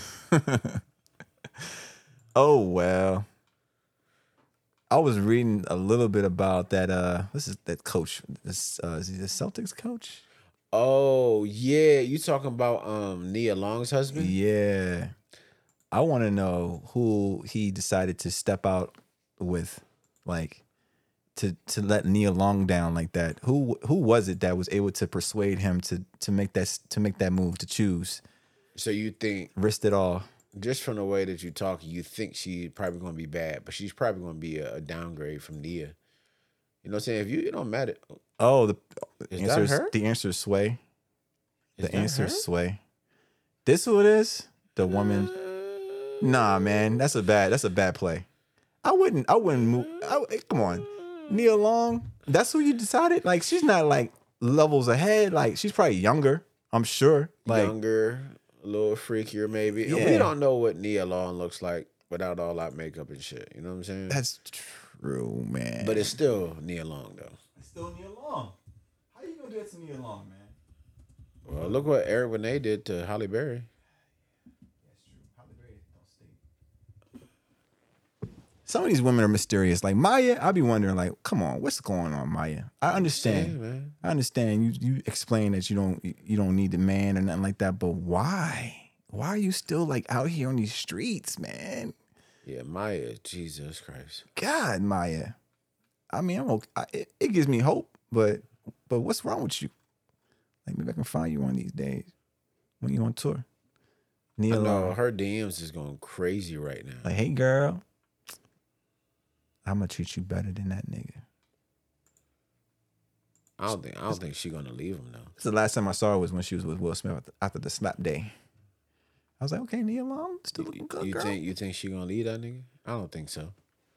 Oh well. I was reading a little bit about that. This is that coach. Is he the Celtics coach? Oh yeah, you talking about Nia Long's husband? Yeah, I want to know who he decided to step out with, like to let Nia Long down like that. Who was it that was able to persuade him to make that move, to choose? So you think risked it all? Just from the way that you talk, you think she's probably going to be bad, but she's probably going to be a downgrade from Nia. You know what I'm saying? If it don't matter. Oh, the answer is Sway. Is the answer is Sway. This who it is? The woman. Nah, man, that's a bad play. I wouldn't move. Come on, Nia Long. That's who you decided. Like, she's not like levels ahead. Like, she's probably younger. I'm sure. Like, younger. A little freakier, maybe. Yeah. We don't know what Nia Long looks like without all that makeup and shit. You know what I'm saying? That's true, man. But it's still Nia Long, though. It's still Nia Long. How you gonna do that to Nia Long, man? Well, look what Eric Benet did to Halle Berry. That's true. Halle Berry don't stay. Some of these women are mysterious. Like Maya, I be wondering, like, come on, what's going on, Maya? I understand. Yeah, man. I understand. You explain that you don't need a man or nothing like that, but why? Why are you still like out here on these streets, man? Yeah, Maya, Jesus Christ. God, Maya. I mean, I'm okay. It gives me hope, but what's wrong with you? Like, maybe I can find you one of these days when you're on tour. Nia Long, her DMs is going crazy right now. Like, hey, girl, I'm gonna treat you better than that nigga. I don't think she's gonna leave him though. The last time I saw her was when she was with Will Smith after the slap day. I was like, okay, Nia Long, still looking good, girl. You think she gonna leave that nigga? I don't think so.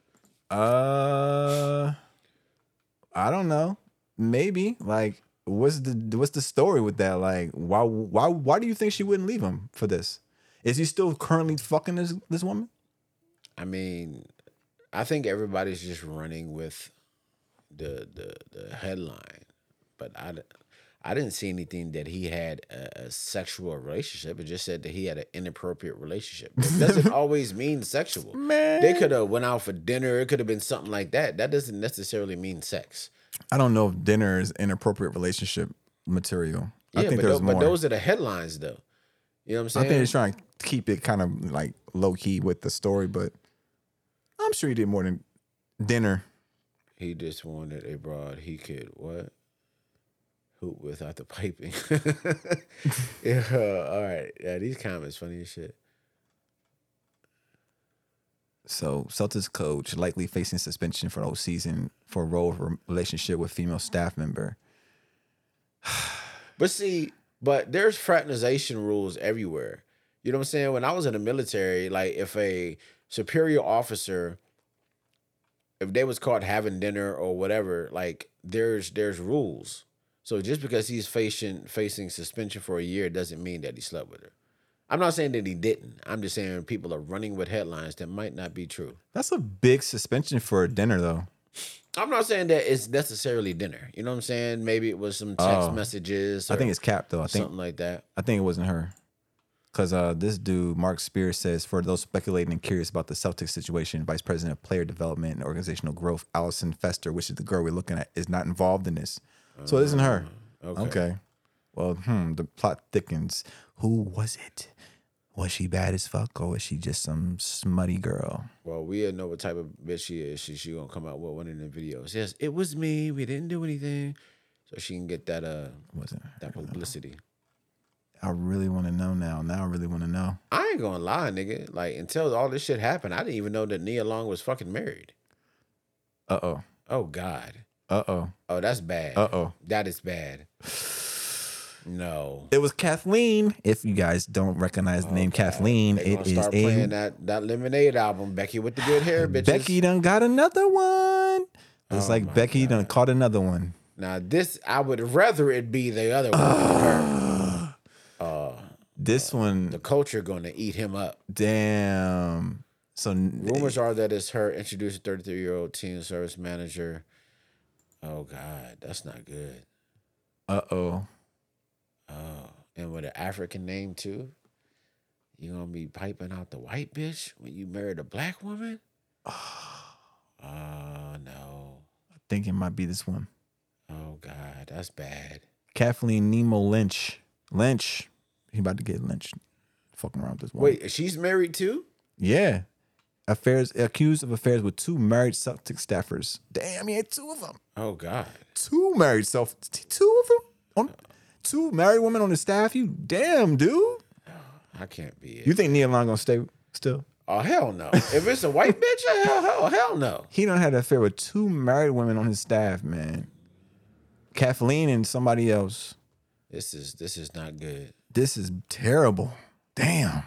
I don't know. Maybe. Like, what's the story with that? Like, why do you think she wouldn't leave him for this? Is he still currently fucking this woman? I mean, I think everybody's just running with the headline, but I didn't see anything that he had a sexual relationship. It just said that he had an inappropriate relationship. It doesn't always mean sexual. Man. They could have went out for dinner. It could have been something like that. That doesn't necessarily mean sex. I don't know if dinner is inappropriate relationship material. Yeah, I think there's more. But those are the headlines, though. You know what I'm saying? I think he's trying to keep it kind of like low key with the story, but I'm sure he did more than dinner. He just wanted a broad he could what? Hoop without the piping. Yeah, all right. Yeah, these comments funny as shit. So, Celtics coach likely facing suspension for the whole season for a role of relationship with female staff member. But see, But there's fraternization rules everywhere. You know what I'm saying? When I was in the military, like if a superior officer, if they was caught having dinner or whatever, like there's rules. So just because he's facing suspension for a year doesn't mean that he slept with her. I'm not saying that he didn't. I'm just saying people are running with headlines that might not be true. That's a big suspension for a dinner, though. I'm not saying that it's necessarily dinner. You know what I'm saying? Maybe it was some text messages. I think it's Cap, though. Something like that. I think it wasn't her. Because this dude, Mark Spears, says, for those speculating and curious about the Celtics situation, Vice President of Player Development and Organizational Growth, Allison Fester, which is the girl we're looking at, is not involved in this. So it isn't her. Okay. Well, the plot thickens. Who was it? Was she bad as fuck, or was she just some smutty girl? Well, we know what type of bitch she is. She gonna come out with one of the videos. Yes, it was me. We didn't do anything, so she can get that that publicity. I really want to know now. Now I really want to know. I ain't gonna lie, nigga. Like until all this shit happened, I didn't even know that Nia Long was fucking married. Uh-oh. Oh God. Uh-oh. Oh, that's bad. Uh-oh. That is bad. No. It was Kathleen. If you guys don't recognize the name Kathleen, it is playing that Lemonade album, Becky with the good hair, bitches. Becky done got another one. It's like Becky done caught another one. Now this, I would rather it be the other one than her. This one, the culture gonna eat him up. Damn. So rumors are that it's her introduced a 33-year-old teen service manager. Oh God, that's not good. Uh-oh. Oh, and with an African name too. You gonna be piping out the white bitch when you married a black woman? Oh no. I think it might be this one. Oh God, that's bad. Kathleen Nemo Lynch. He about to get lynched. Fucking around with this woman. Wait, she's married too? Yeah. Accused of affairs with 2 married Celtic staffers. Damn, he had 2 of them. Oh God. 2 married 2 of them? 2 married women on the staff? You damn, dude. I can't be it. You think Nia Long gonna stay still? Oh, hell no. If it's a white bitch, hell no. He done had an affair with 2 married women on his staff, man. Kathleen and somebody else. This is not good. This is terrible. Damn.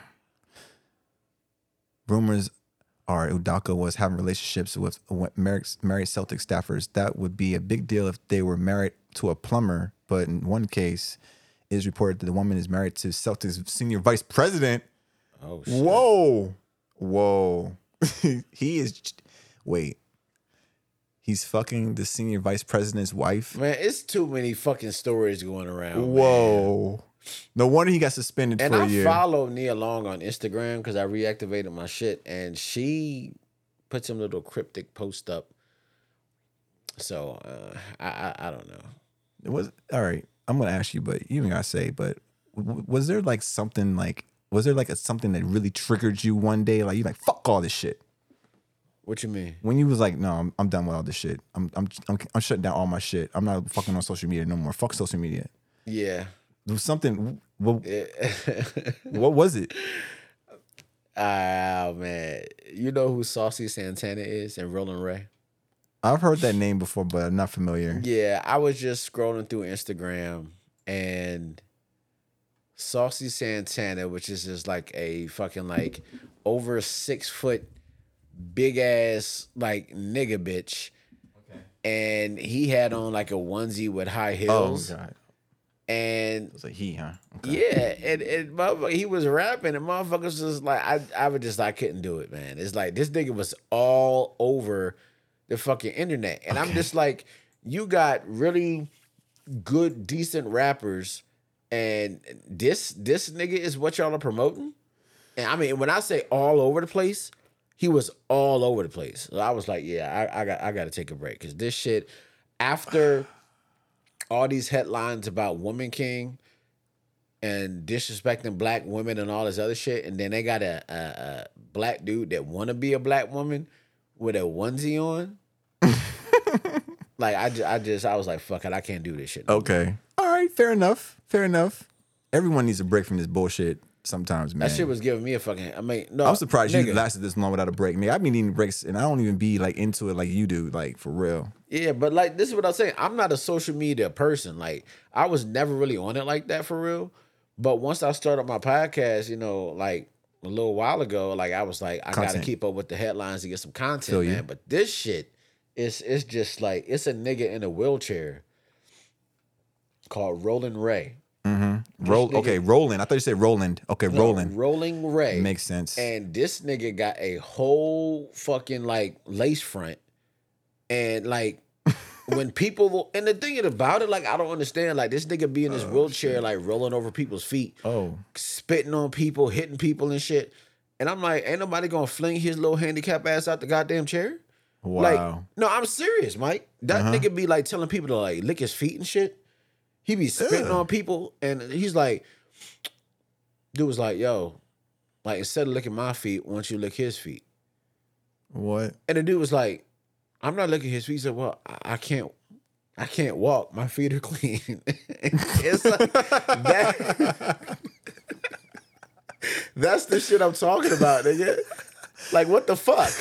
Rumors are Udoka was having relationships with married Celtic staffers. That would be a big deal if they were married to a plumber. But in one case, it is reported that the woman is married to Celtics senior vice president. Oh, shit. Whoa. He is... Wait. He's fucking the senior vice president's wife? Man, it's too many fucking stories going around. Whoa. Man. No wonder he got suspended for a year. And I follow Nia Long on Instagram because I reactivated my shit, and she put some little cryptic post up. So I don't know. All right. I'm gonna ask you, but you ain't gotta say. But was there like something like? Was there like something that really triggered you one day? Like you like fuck all this shit. What you mean? When you was like, no, I'm done with all this shit. I'm shutting down all my shit. I'm not fucking on social media no more. Fuck social media. Yeah. There was something. What was it? Oh man, you know who Saucy Santana is and Roland Ray? I've heard that name before, but I'm not familiar. Yeah, I was just scrolling through Instagram and Saucy Santana, which is just like a fucking like over 6 foot big ass like nigga bitch. Okay. And he had on like a onesie with high heels. Oh God. And it was like he, huh? Okay. Yeah, and motherfucker, he was rapping, and motherfuckers was like, I couldn't do it, man. It's like this nigga was all over the fucking internet, and I'm just like, you got really good, decent rappers, and this nigga is what y'all are promoting. And I mean, when I say all over the place, he was all over the place. So I was like, yeah, I got to take a break because this shit after. All these headlines about Woman King and disrespecting black women and all this other shit, and then they got a black dude that want to be a black woman with a onesie on. Like I was like, fuck it, I can't do this shit. Okay, all right, fair enough. Everyone needs a break from this bullshit. sometimes, man. That shit was giving me a fucking. I mean, no. I'm surprised nigga. you lasted this long without a break, nigga. I've been needing breaks, and I don't even be like into it like you do, like for real. Yeah, but like this is what I'm saying. I'm not a social media person. Like I was never really on it like that for real. But once I started my podcast, you know, like a little while ago, like I was like, I gotta keep up with the headlines to get some content, man. But this shit it's just like it's a nigga in a wheelchair called Roland Ray. Roland. I thought you said Roland. Okay, no, Roland. Rolling Ray. Makes sense. And this nigga got a whole fucking like lace front. And like when people and the thing about it, like I don't understand. Like this nigga be in his wheelchair, like rolling over people's feet, spitting on people, hitting people and shit. And I'm like, ain't nobody gonna fling his little handicap ass out the goddamn chair? Wow. Like, no, I'm serious, Mike. That nigga be like telling people to like lick his feet and shit. He be spitting on people, and he's like, dude was like, yo, like instead of licking my feet, why don't you lick his feet? What? And the dude was like, I'm not licking his feet. He said, well, I can't walk. My feet are clean. It's like that. That's the shit I'm talking about, nigga. Like, what the fuck?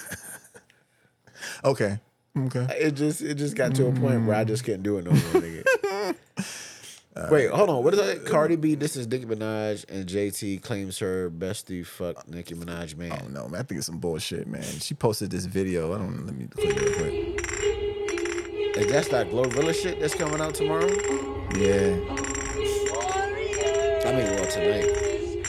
Okay. It just got to a point where I just couldn't do it no more, nigga. Wait, hold on. What is that? Cardi B, this is Nicki Minaj, and JT claims her bestie fucked Nicki Minaj, man. I don't know, man. I think it's some bullshit, man. She posted this video. I don't know. Let me click it real quick. Is that Glorilla shit that's coming out tomorrow? Yeah. I mean, well, tonight.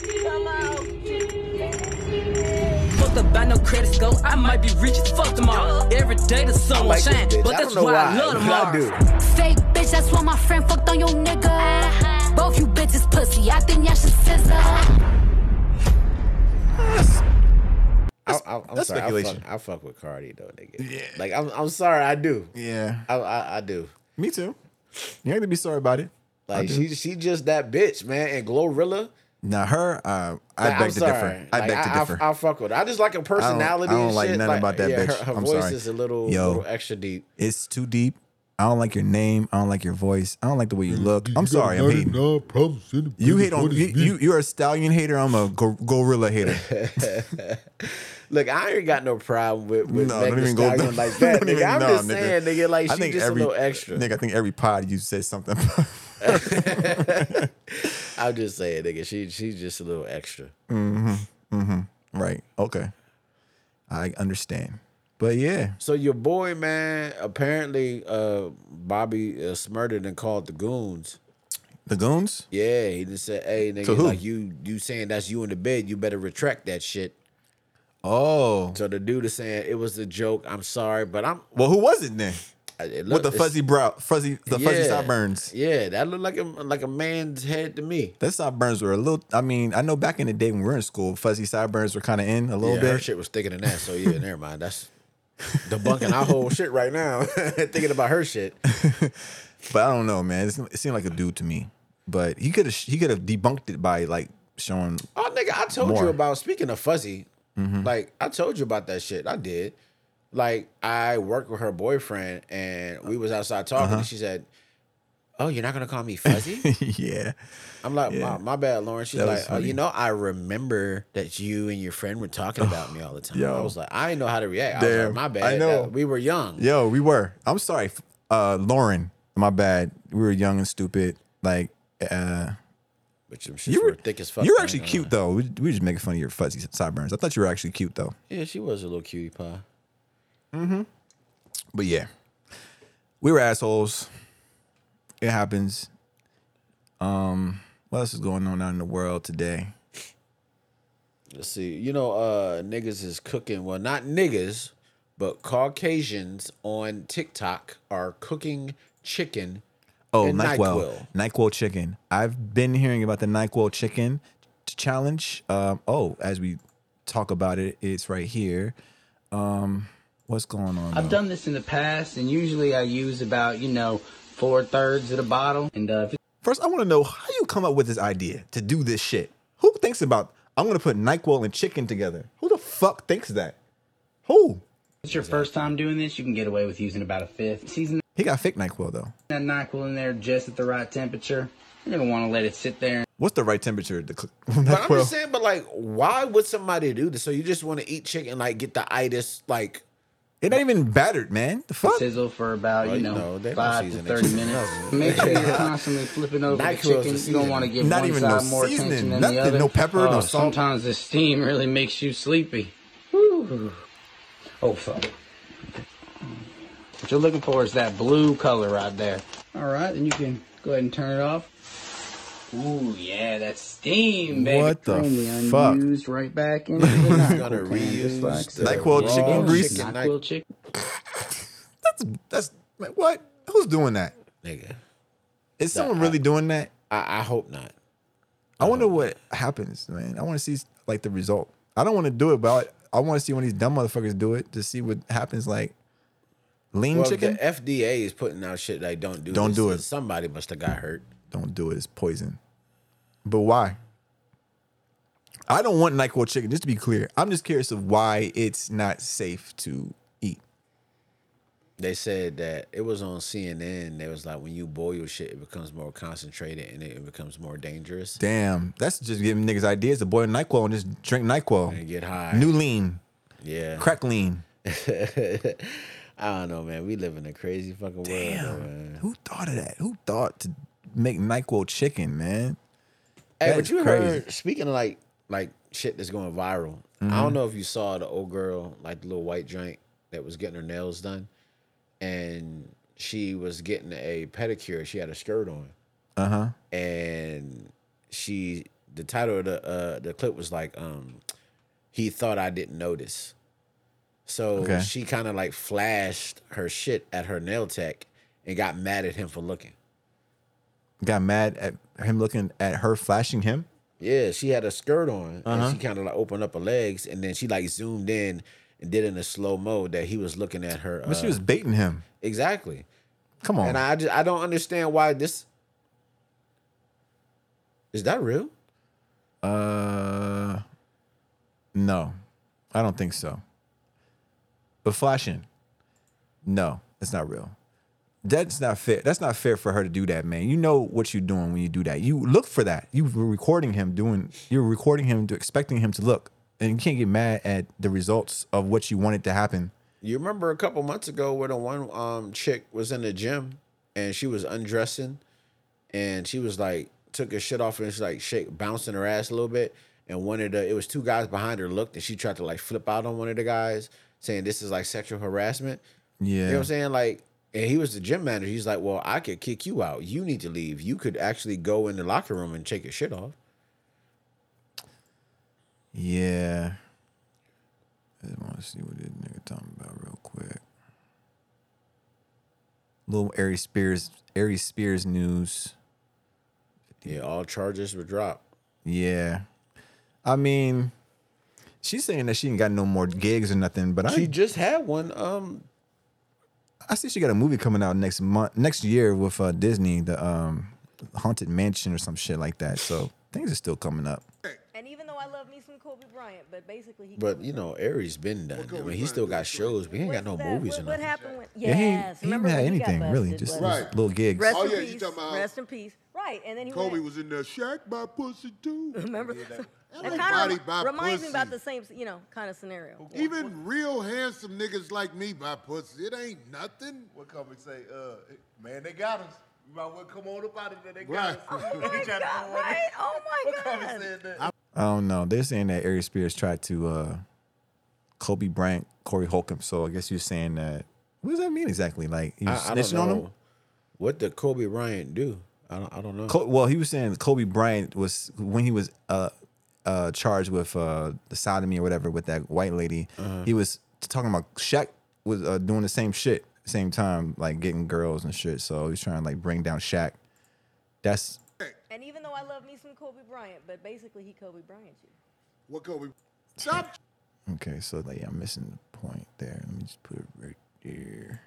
About no credit score, I might be rich as fuck tomorrow. Every day the sun will shine, but that's why I love tomorrow. Fake bitch, that's why my friend fucked on your nigga. Both you bitches pussy, I think y'all should scissor. I'm sorry, speculation. I fuck with Cardi though, nigga. Yeah. Like I'm sorry, I do. Yeah. I do. Me too. You have to be sorry about it. Like she just that bitch, man. And Glorilla. Now her, I beg to differ. I beg to differ. I fuck with her. I just like her personality. I don't like nothing about that bitch. Her I'm voice sorry. is a little extra deep. It's too deep. I don't like your name. I don't like your voice. I don't like the way you look. I'm sorry. I'm hating. You hate on you're a stallion hater. I'm a gorilla hater. Look, I ain't got no problem with Megan Thee Stallion like that, nigga. I'm just saying, nigga, like she just a little extra. Nigga, I think every pod you said something. I'm just saying, nigga, she's just a little extra. Right. Okay. I understand. But yeah. So your boy, man, apparently Bobby Smurda and called the goons. The goons? Yeah, he just said, hey, nigga, like you saying that's you in the bed, you better retract that shit. Oh. So the dude is saying it was a joke. I'm sorry, but I'm. Well, who was it then? With the fuzzy fuzzy sideburns. Yeah, that looked like a man's head to me. Those sideburns were a little. I mean, I know back in the day when we were in school, fuzzy sideburns were kind of in a little bit. Her shit was thicker than that. So yeah, never mind. That's debunking our whole shit right now. Thinking about her shit. But I don't know, man. It seemed like a dude to me. But he could have debunked it by like showing. Oh, nigga, I told you about. Speaking of fuzzy, like I told you about that shit. I did. Like, I worked with her boyfriend, and we was outside talking, and she said, oh, you're not going to call me fuzzy? Yeah. I'm like, my bad, Lauren. She's like, oh, you know, I remember that you and your friend were talking about me all the time. I was like, I didn't know how to react. I was like, my bad. I know. We were young. Yo, we were. I'm sorry. Lauren, my bad. We were young and stupid. Like, But you were thick as fuck. You were actually cute, though. We were just making fun of your fuzzy sideburns. I thought you were actually cute, though. Yeah, she was a little cutie pie. But yeah, we were assholes. It happens. What else is going on out in the world today? Let's see. You know, niggas is cooking. Well, not niggas, but Caucasians on TikTok are cooking chicken. Oh, NyQuil chicken. I've been hearing about the NyQuil chicken challenge. As we talk about it, it's right here. What's going on? I've done this in the past, and usually I use about 4/3 of the bottle. And first, I want to know how you come up with this idea to do this shit. Who thinks about I'm going to put NyQuil and chicken together? Who the fuck thinks that? Who? If it's your first time doing this, you can get away with using about a fifth. Season he got fake NyQuil though. That NyQuil in there just at the right temperature. You're gonna want to let it sit there. What's the right temperature? But I'm just saying, but like, why would somebody do this? So you just want to eat chicken, like get the itis, like it ain't even battered, man. The fuck? Sizzle for about 5 to 30 minutes. Make sure you're constantly flipping over the chicken. You don't want to give one side more attention than the other. No pepper, no salt. Sometimes the steam really makes you sleepy. Woo. Oh fuck. What you're looking for is that blue color right there. All right, then you can go ahead and turn it off. Ooh, yeah, that's steam, baby. What the fuck? Unused right back into the NyQuil can, just like NyQuil chicken grease. NyQuil chicken. That's what? Who's doing that? Nigga. Is someone really doing that? I hope not. I wonder what happens, man. I want to see like the result. I don't want to do it, but I want to see when these dumb motherfuckers do it to see what happens. Like lean chicken. The FDA is putting out shit like don't do it. Somebody must have got hurt. Don't do it. It's poison. But why? I don't want NyQuil chicken. Just to be clear, I'm just curious of why it's not safe to eat. They said that it was on CNN. It was like when you boil shit, it becomes more concentrated and it becomes more dangerous. Damn, that's just giving niggas ideas to boil NyQuil and just drink NyQuil and get high. New lean, yeah, crack lean. I don't know, man. We live in a crazy fucking world. Damn, man. Who thought of that? Who thought to make NyQuil chicken, man? Hey, but you heard, speaking of like shit that's going viral, Mm-hmm. I don't know if you saw the old girl, like the little white joint that was getting her nails done, and she was getting a pedicure. She had a skirt on, and the title of the clip was like, he thought I didn't notice. So she kind of like flashed her shit at her nail tech and got mad at him for looking. Got mad at him looking at her flashing him? Yeah, she had a skirt on and she kind of like opened up her legs and then she like zoomed in and did it in a slow mo that he was looking at her. But she was baiting him. Exactly. Come on. And I don't understand why this. Is that real? No, I don't think so. But flashing, no, it's not real. That's not fair. That's not fair for her to do that, man. You know what you're doing when you do that. You look for that. You were recording him you're recording him expecting him to look. And you can't get mad at the results of what you wanted to happen. You remember a couple months ago where the one chick was in the gym and she was undressing and she was like, took her shit off and she's like bouncing her ass a little bit. And it was two guys behind her looked and she tried to like flip out on one of the guys saying this is like sexual harassment. Yeah. You know what I'm saying? Like, and he was the gym manager. He's like, well, I could kick you out. You need to leave. You could actually go in the locker room and take your shit off. Yeah. I just want to see what this nigga talking about real quick. Little Aries Spears news. Yeah, all charges were dropped. Yeah. I mean, she's saying that she ain't got no more gigs or nothing, but she just had one. I see she got a movie coming out next year with Disney, the Haunted Mansion or some shit like that. So things are still coming up. And even though I love me some Kobe Bryant, but basically But you know, Aries been done. I mean, he still got shows, but he ain't got no movies or nothing. What happened when? Yeah, he ain't had anything really, just little gigs. Rest in peace. Rest in peace. Right, and then he Kobe was in there, Shaq by pussy too. Remember? That kind of reminds me about the same, kind of scenario. Even real handsome niggas like me buy pussy. It ain't nothing. What Kobe say? Man, they got us. You might well come on up out of there. They got us. Oh my God! Right? Oh my God! Said that. I don't know. They're saying that Aries Spears tried to Kobe Bryant, Corey Holcomb. So I guess you're saying that. What does that mean exactly? Like he was snitching on him? What did Kobe Bryant do? I don't know. Well, he was saying Kobe Bryant was when he was charged with the sodomy or whatever with that white lady. He was talking about Shaq was doing the same shit, same time, like getting girls and shit. So he's trying to like bring down Shaq. That's. And even though I love me some Kobe Bryant, but basically he Kobe Bryant you. What Kobe? Stop. Okay, so like I'm missing the point there. Let me just put it right there.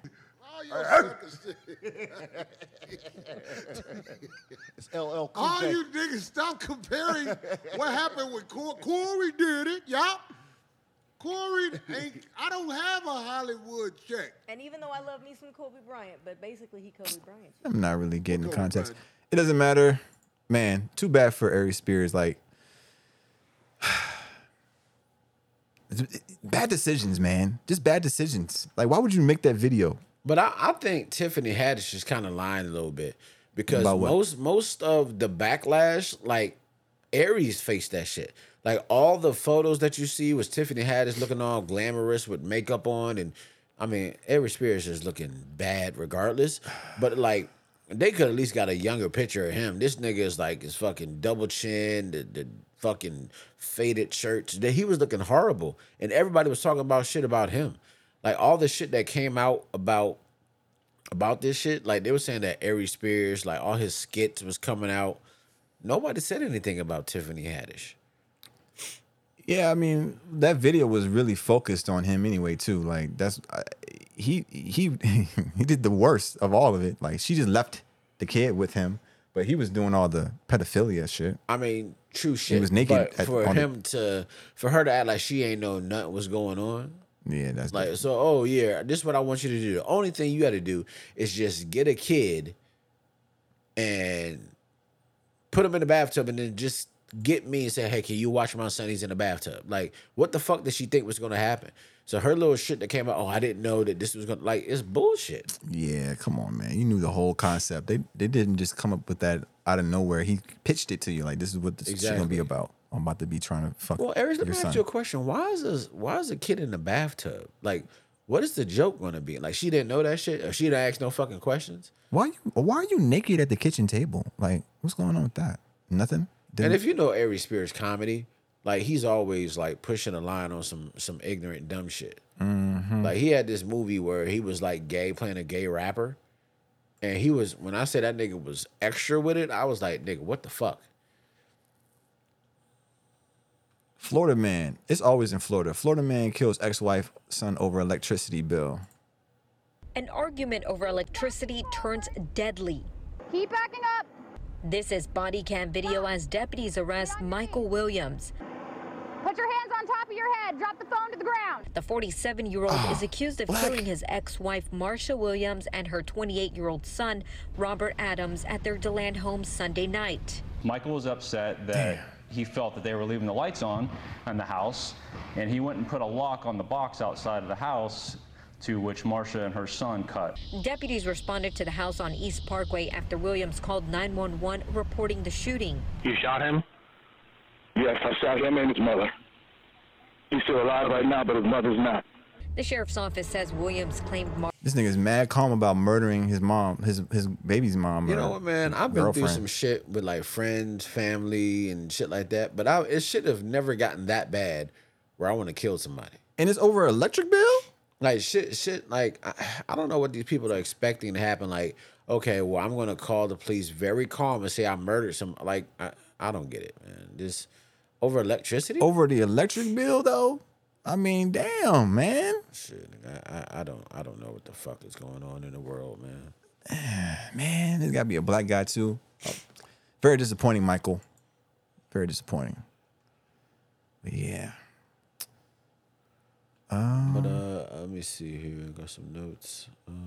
It's LL Cool J. You niggas stop comparing what happened with Corey did it, y'all. Corey ain't. I don't have a Hollywood check. And even though I love me some Kobe Bryant, but basically he Kobe Bryant. I'm not really getting the context. It doesn't matter. man, too bad for Aries Spears. Like, bad decisions, man. Just bad decisions. Like, why would you make that video? But I think Tiffany Haddish is kind of lying a little bit because most of the backlash, like Aries faced that shit. Like all the photos that you see was Tiffany Haddish looking all glamorous with makeup on, and I mean Aries Spears is looking bad regardless. But like they could at least got a younger picture of him. This nigga is like his fucking double chin, the fucking faded shirts. He was looking horrible, and everybody was talking about shit about him. Like all the shit that came out about this shit, like they were saying that Aries Spears, like all his skits was coming out. Nobody said anything about Tiffany Haddish. Yeah, I mean that video was really focused on him anyway too. Like that's he did the worst of all of it. Like she just left the kid with him, but he was doing all the pedophilia shit. I mean, true shit. He was naked. But for her to act like she ain't know nothing was going on. Yeah, that's like so. Oh yeah, this is what I want you to do. The only thing you got to do is just get a kid and put him in the bathtub, and then just get me and say, "Hey, can you watch my son? He's in the bathtub." Like, what the fuck did she think was gonna happen? So her little shit that came out. Oh, I didn't know that this was gonna like. It's bullshit. Yeah, come on, man. You knew the whole concept. They didn't just come up with that out of nowhere. He pitched it to you like, this is what this is gonna be about. I'm about to be trying to fuck. Well, Aries, let me ask you a question. Why is a kid in the bathtub? Like, what is the joke gonna be? Like, she didn't know that shit, or she didn't ask no fucking questions. Why are you naked at the kitchen table? Like, what's going on with that? Nothing. And if you know Aries Spears comedy, like he's always like pushing a line on some ignorant dumb shit. Mm-hmm. Like he had this movie where he was like gay, playing a gay rapper, and he was, when I said that nigga was extra with it, I was like, nigga, what the fuck? Florida man. It's always in Florida. Florida man kills ex-wife, son over electricity bill. An argument over electricity turns deadly. Keep backing up. This is body cam video as deputies arrest Michael Williams. Put your hands on top of your head. Drop the phone to the ground. The 47-year-old is accused of killing his ex-wife, Marsha Williams, and her 28-year-old son, Robert Adams, at their DeLand home Sunday night. Michael was upset that he felt that they were leaving the lights on in the house, and he went and put a lock on the box outside of the house, to which Marsha and her son cut. Deputies responded to the house on East Parkway after Williams called 911 reporting the shooting. You shot him? Yes, I shot him and his mother. He's still alive right now, but his mother's not. The sheriff's office says Williams claimed This nigga's mad calm about murdering his mom, his baby's mom. You know what, man? I've been through some shit with like friends, family, and shit like that, but it should have never gotten that bad where I want to kill somebody. And it's over an electric bill? Like shit. Like I don't know what these people are expecting to happen. Like, okay, well, I'm gonna call the police very calm and say I murdered some. Like, I don't get it, man. Just over electricity. Over the electric bill, though. I mean, damn, man. Shit, I don't know what the fuck is going on in the world, man. Man, there's gotta be a black guy too. Very disappointing, Michael. Very disappointing. But yeah. But let me see here. I got some notes.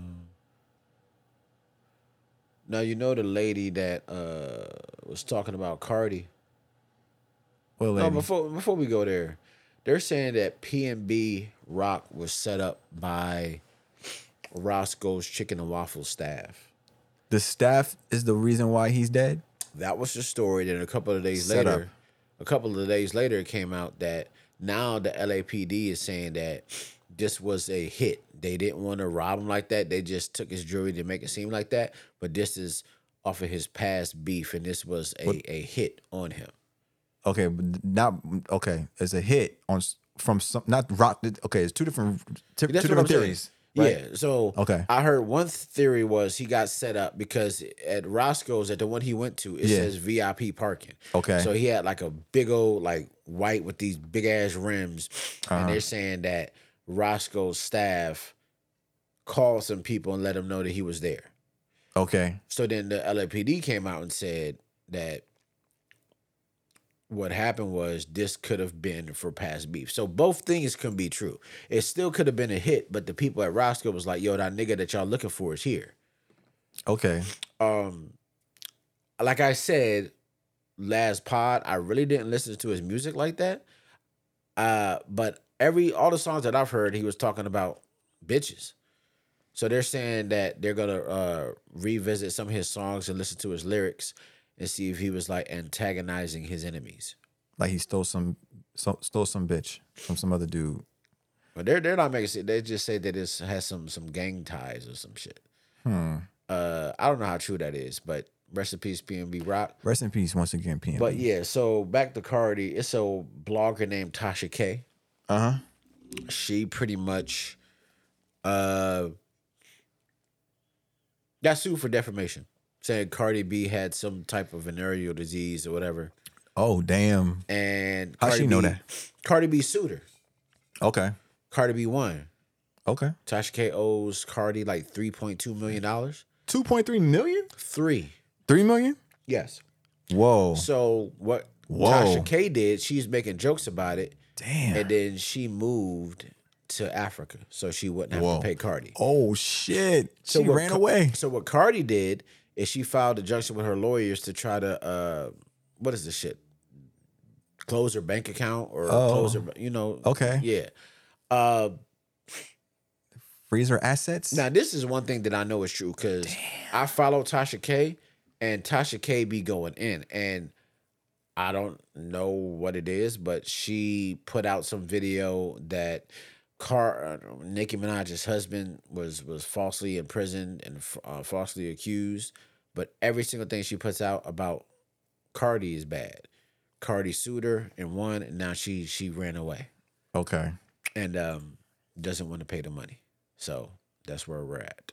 Now you know the lady that was talking about Cardi. Well, lady. No, before we go there, they're saying that P&B Rock was set up by Roscoe's Chicken and Waffle staff. The staff is the reason why he's dead? That was the story. Then a couple of days later, it came out that now the LAPD is saying that this was a hit. They didn't want to rob him like that. They just took his jewelry to make it seem like that. But this is off of his past beef, and this was a hit on him. Okay, but not okay. It's a hit from some not rock. Okay, it's two different theories. Right? Yeah. So okay, I heard one theory was he got set up because at Roscoe's, at the one he went to, it says VIP parking. Okay. So he had like a big old like white with these big ass rims, and they're saying that Roscoe's staff called some people and let them know that he was there. Okay. So then the LAPD came out and said that what happened was this could have been for past beef. So both things can be true. It still could have been a hit, but the people at Roscoe was like, yo, that nigga that y'all looking for is here. Okay. Like I said, last pod, I really didn't listen to his music like that. But all the songs that I've heard, he was talking about bitches. So they're saying that they're gonna revisit some of his songs and listen to his lyrics and see if he was like antagonizing his enemies. Like he stole some bitch from some other dude. But they're not making it. They just say that it has some gang ties or some shit. I don't know how true that is, but rest in peace, PNB Rock. Rest in peace once again, PNB. But yeah, so back to Cardi. It's a blogger named Tasha K. She pretty much got sued for defamation, saying Cardi B had some type of venereal disease or whatever. Oh, damn. And how'd she know that? Cardi B sued her. Okay. Cardi B won. Okay. Tasha K owes Cardi like $3.2 million. 2.3 million? 3 million? Yes. Whoa. So what Tasha K did, she's making jokes about it. Damn. And then she moved to Africa so she wouldn't have to pay Cardi. Oh, shit. She ran away. So what Cardi did is she filed a junction with her lawyers to try to, what is this shit? Close her bank account or close her, Okay. Yeah. Freeze her assets? Now, this is one thing that I know is true because I follow Tasha K and Tasha K be going in. And I don't know what it is, but she put out some video that Nicki Minaj's husband was falsely imprisoned and falsely accused. But every single thing she puts out about Cardi is bad. Cardi sued her and won, and now she ran away. Okay. And doesn't want to pay the money. So that's where we're at.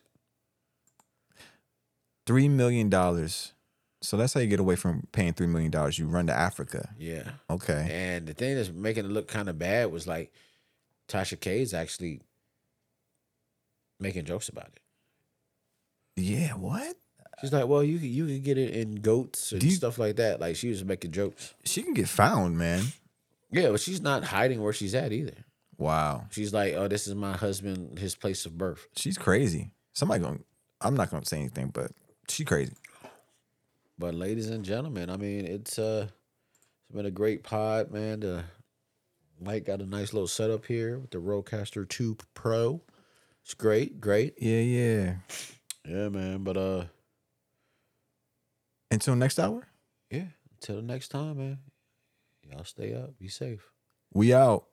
$3 million. So that's how you get away from paying $3 million. You run to Africa. Yeah. Okay. And the thing that's making it look kind of bad was like Tasha K is actually making jokes about it. Yeah, what? She's like, well, you can get it in goats and stuff like that. Like she was making jokes. She can get found, man. Yeah, but she's not hiding where she's at either. Wow. She's like, oh, this is my husband, his place of birth. She's crazy. I'm not going to say anything, but she's crazy. But ladies and gentlemen, I mean, it's been a great pod, man. Mike got a nice little setup here with the Rodecaster 2 Pro. It's great. Yeah, man. But until next hour? Yeah, until the next time, man. Y'all stay up. Be safe. We out.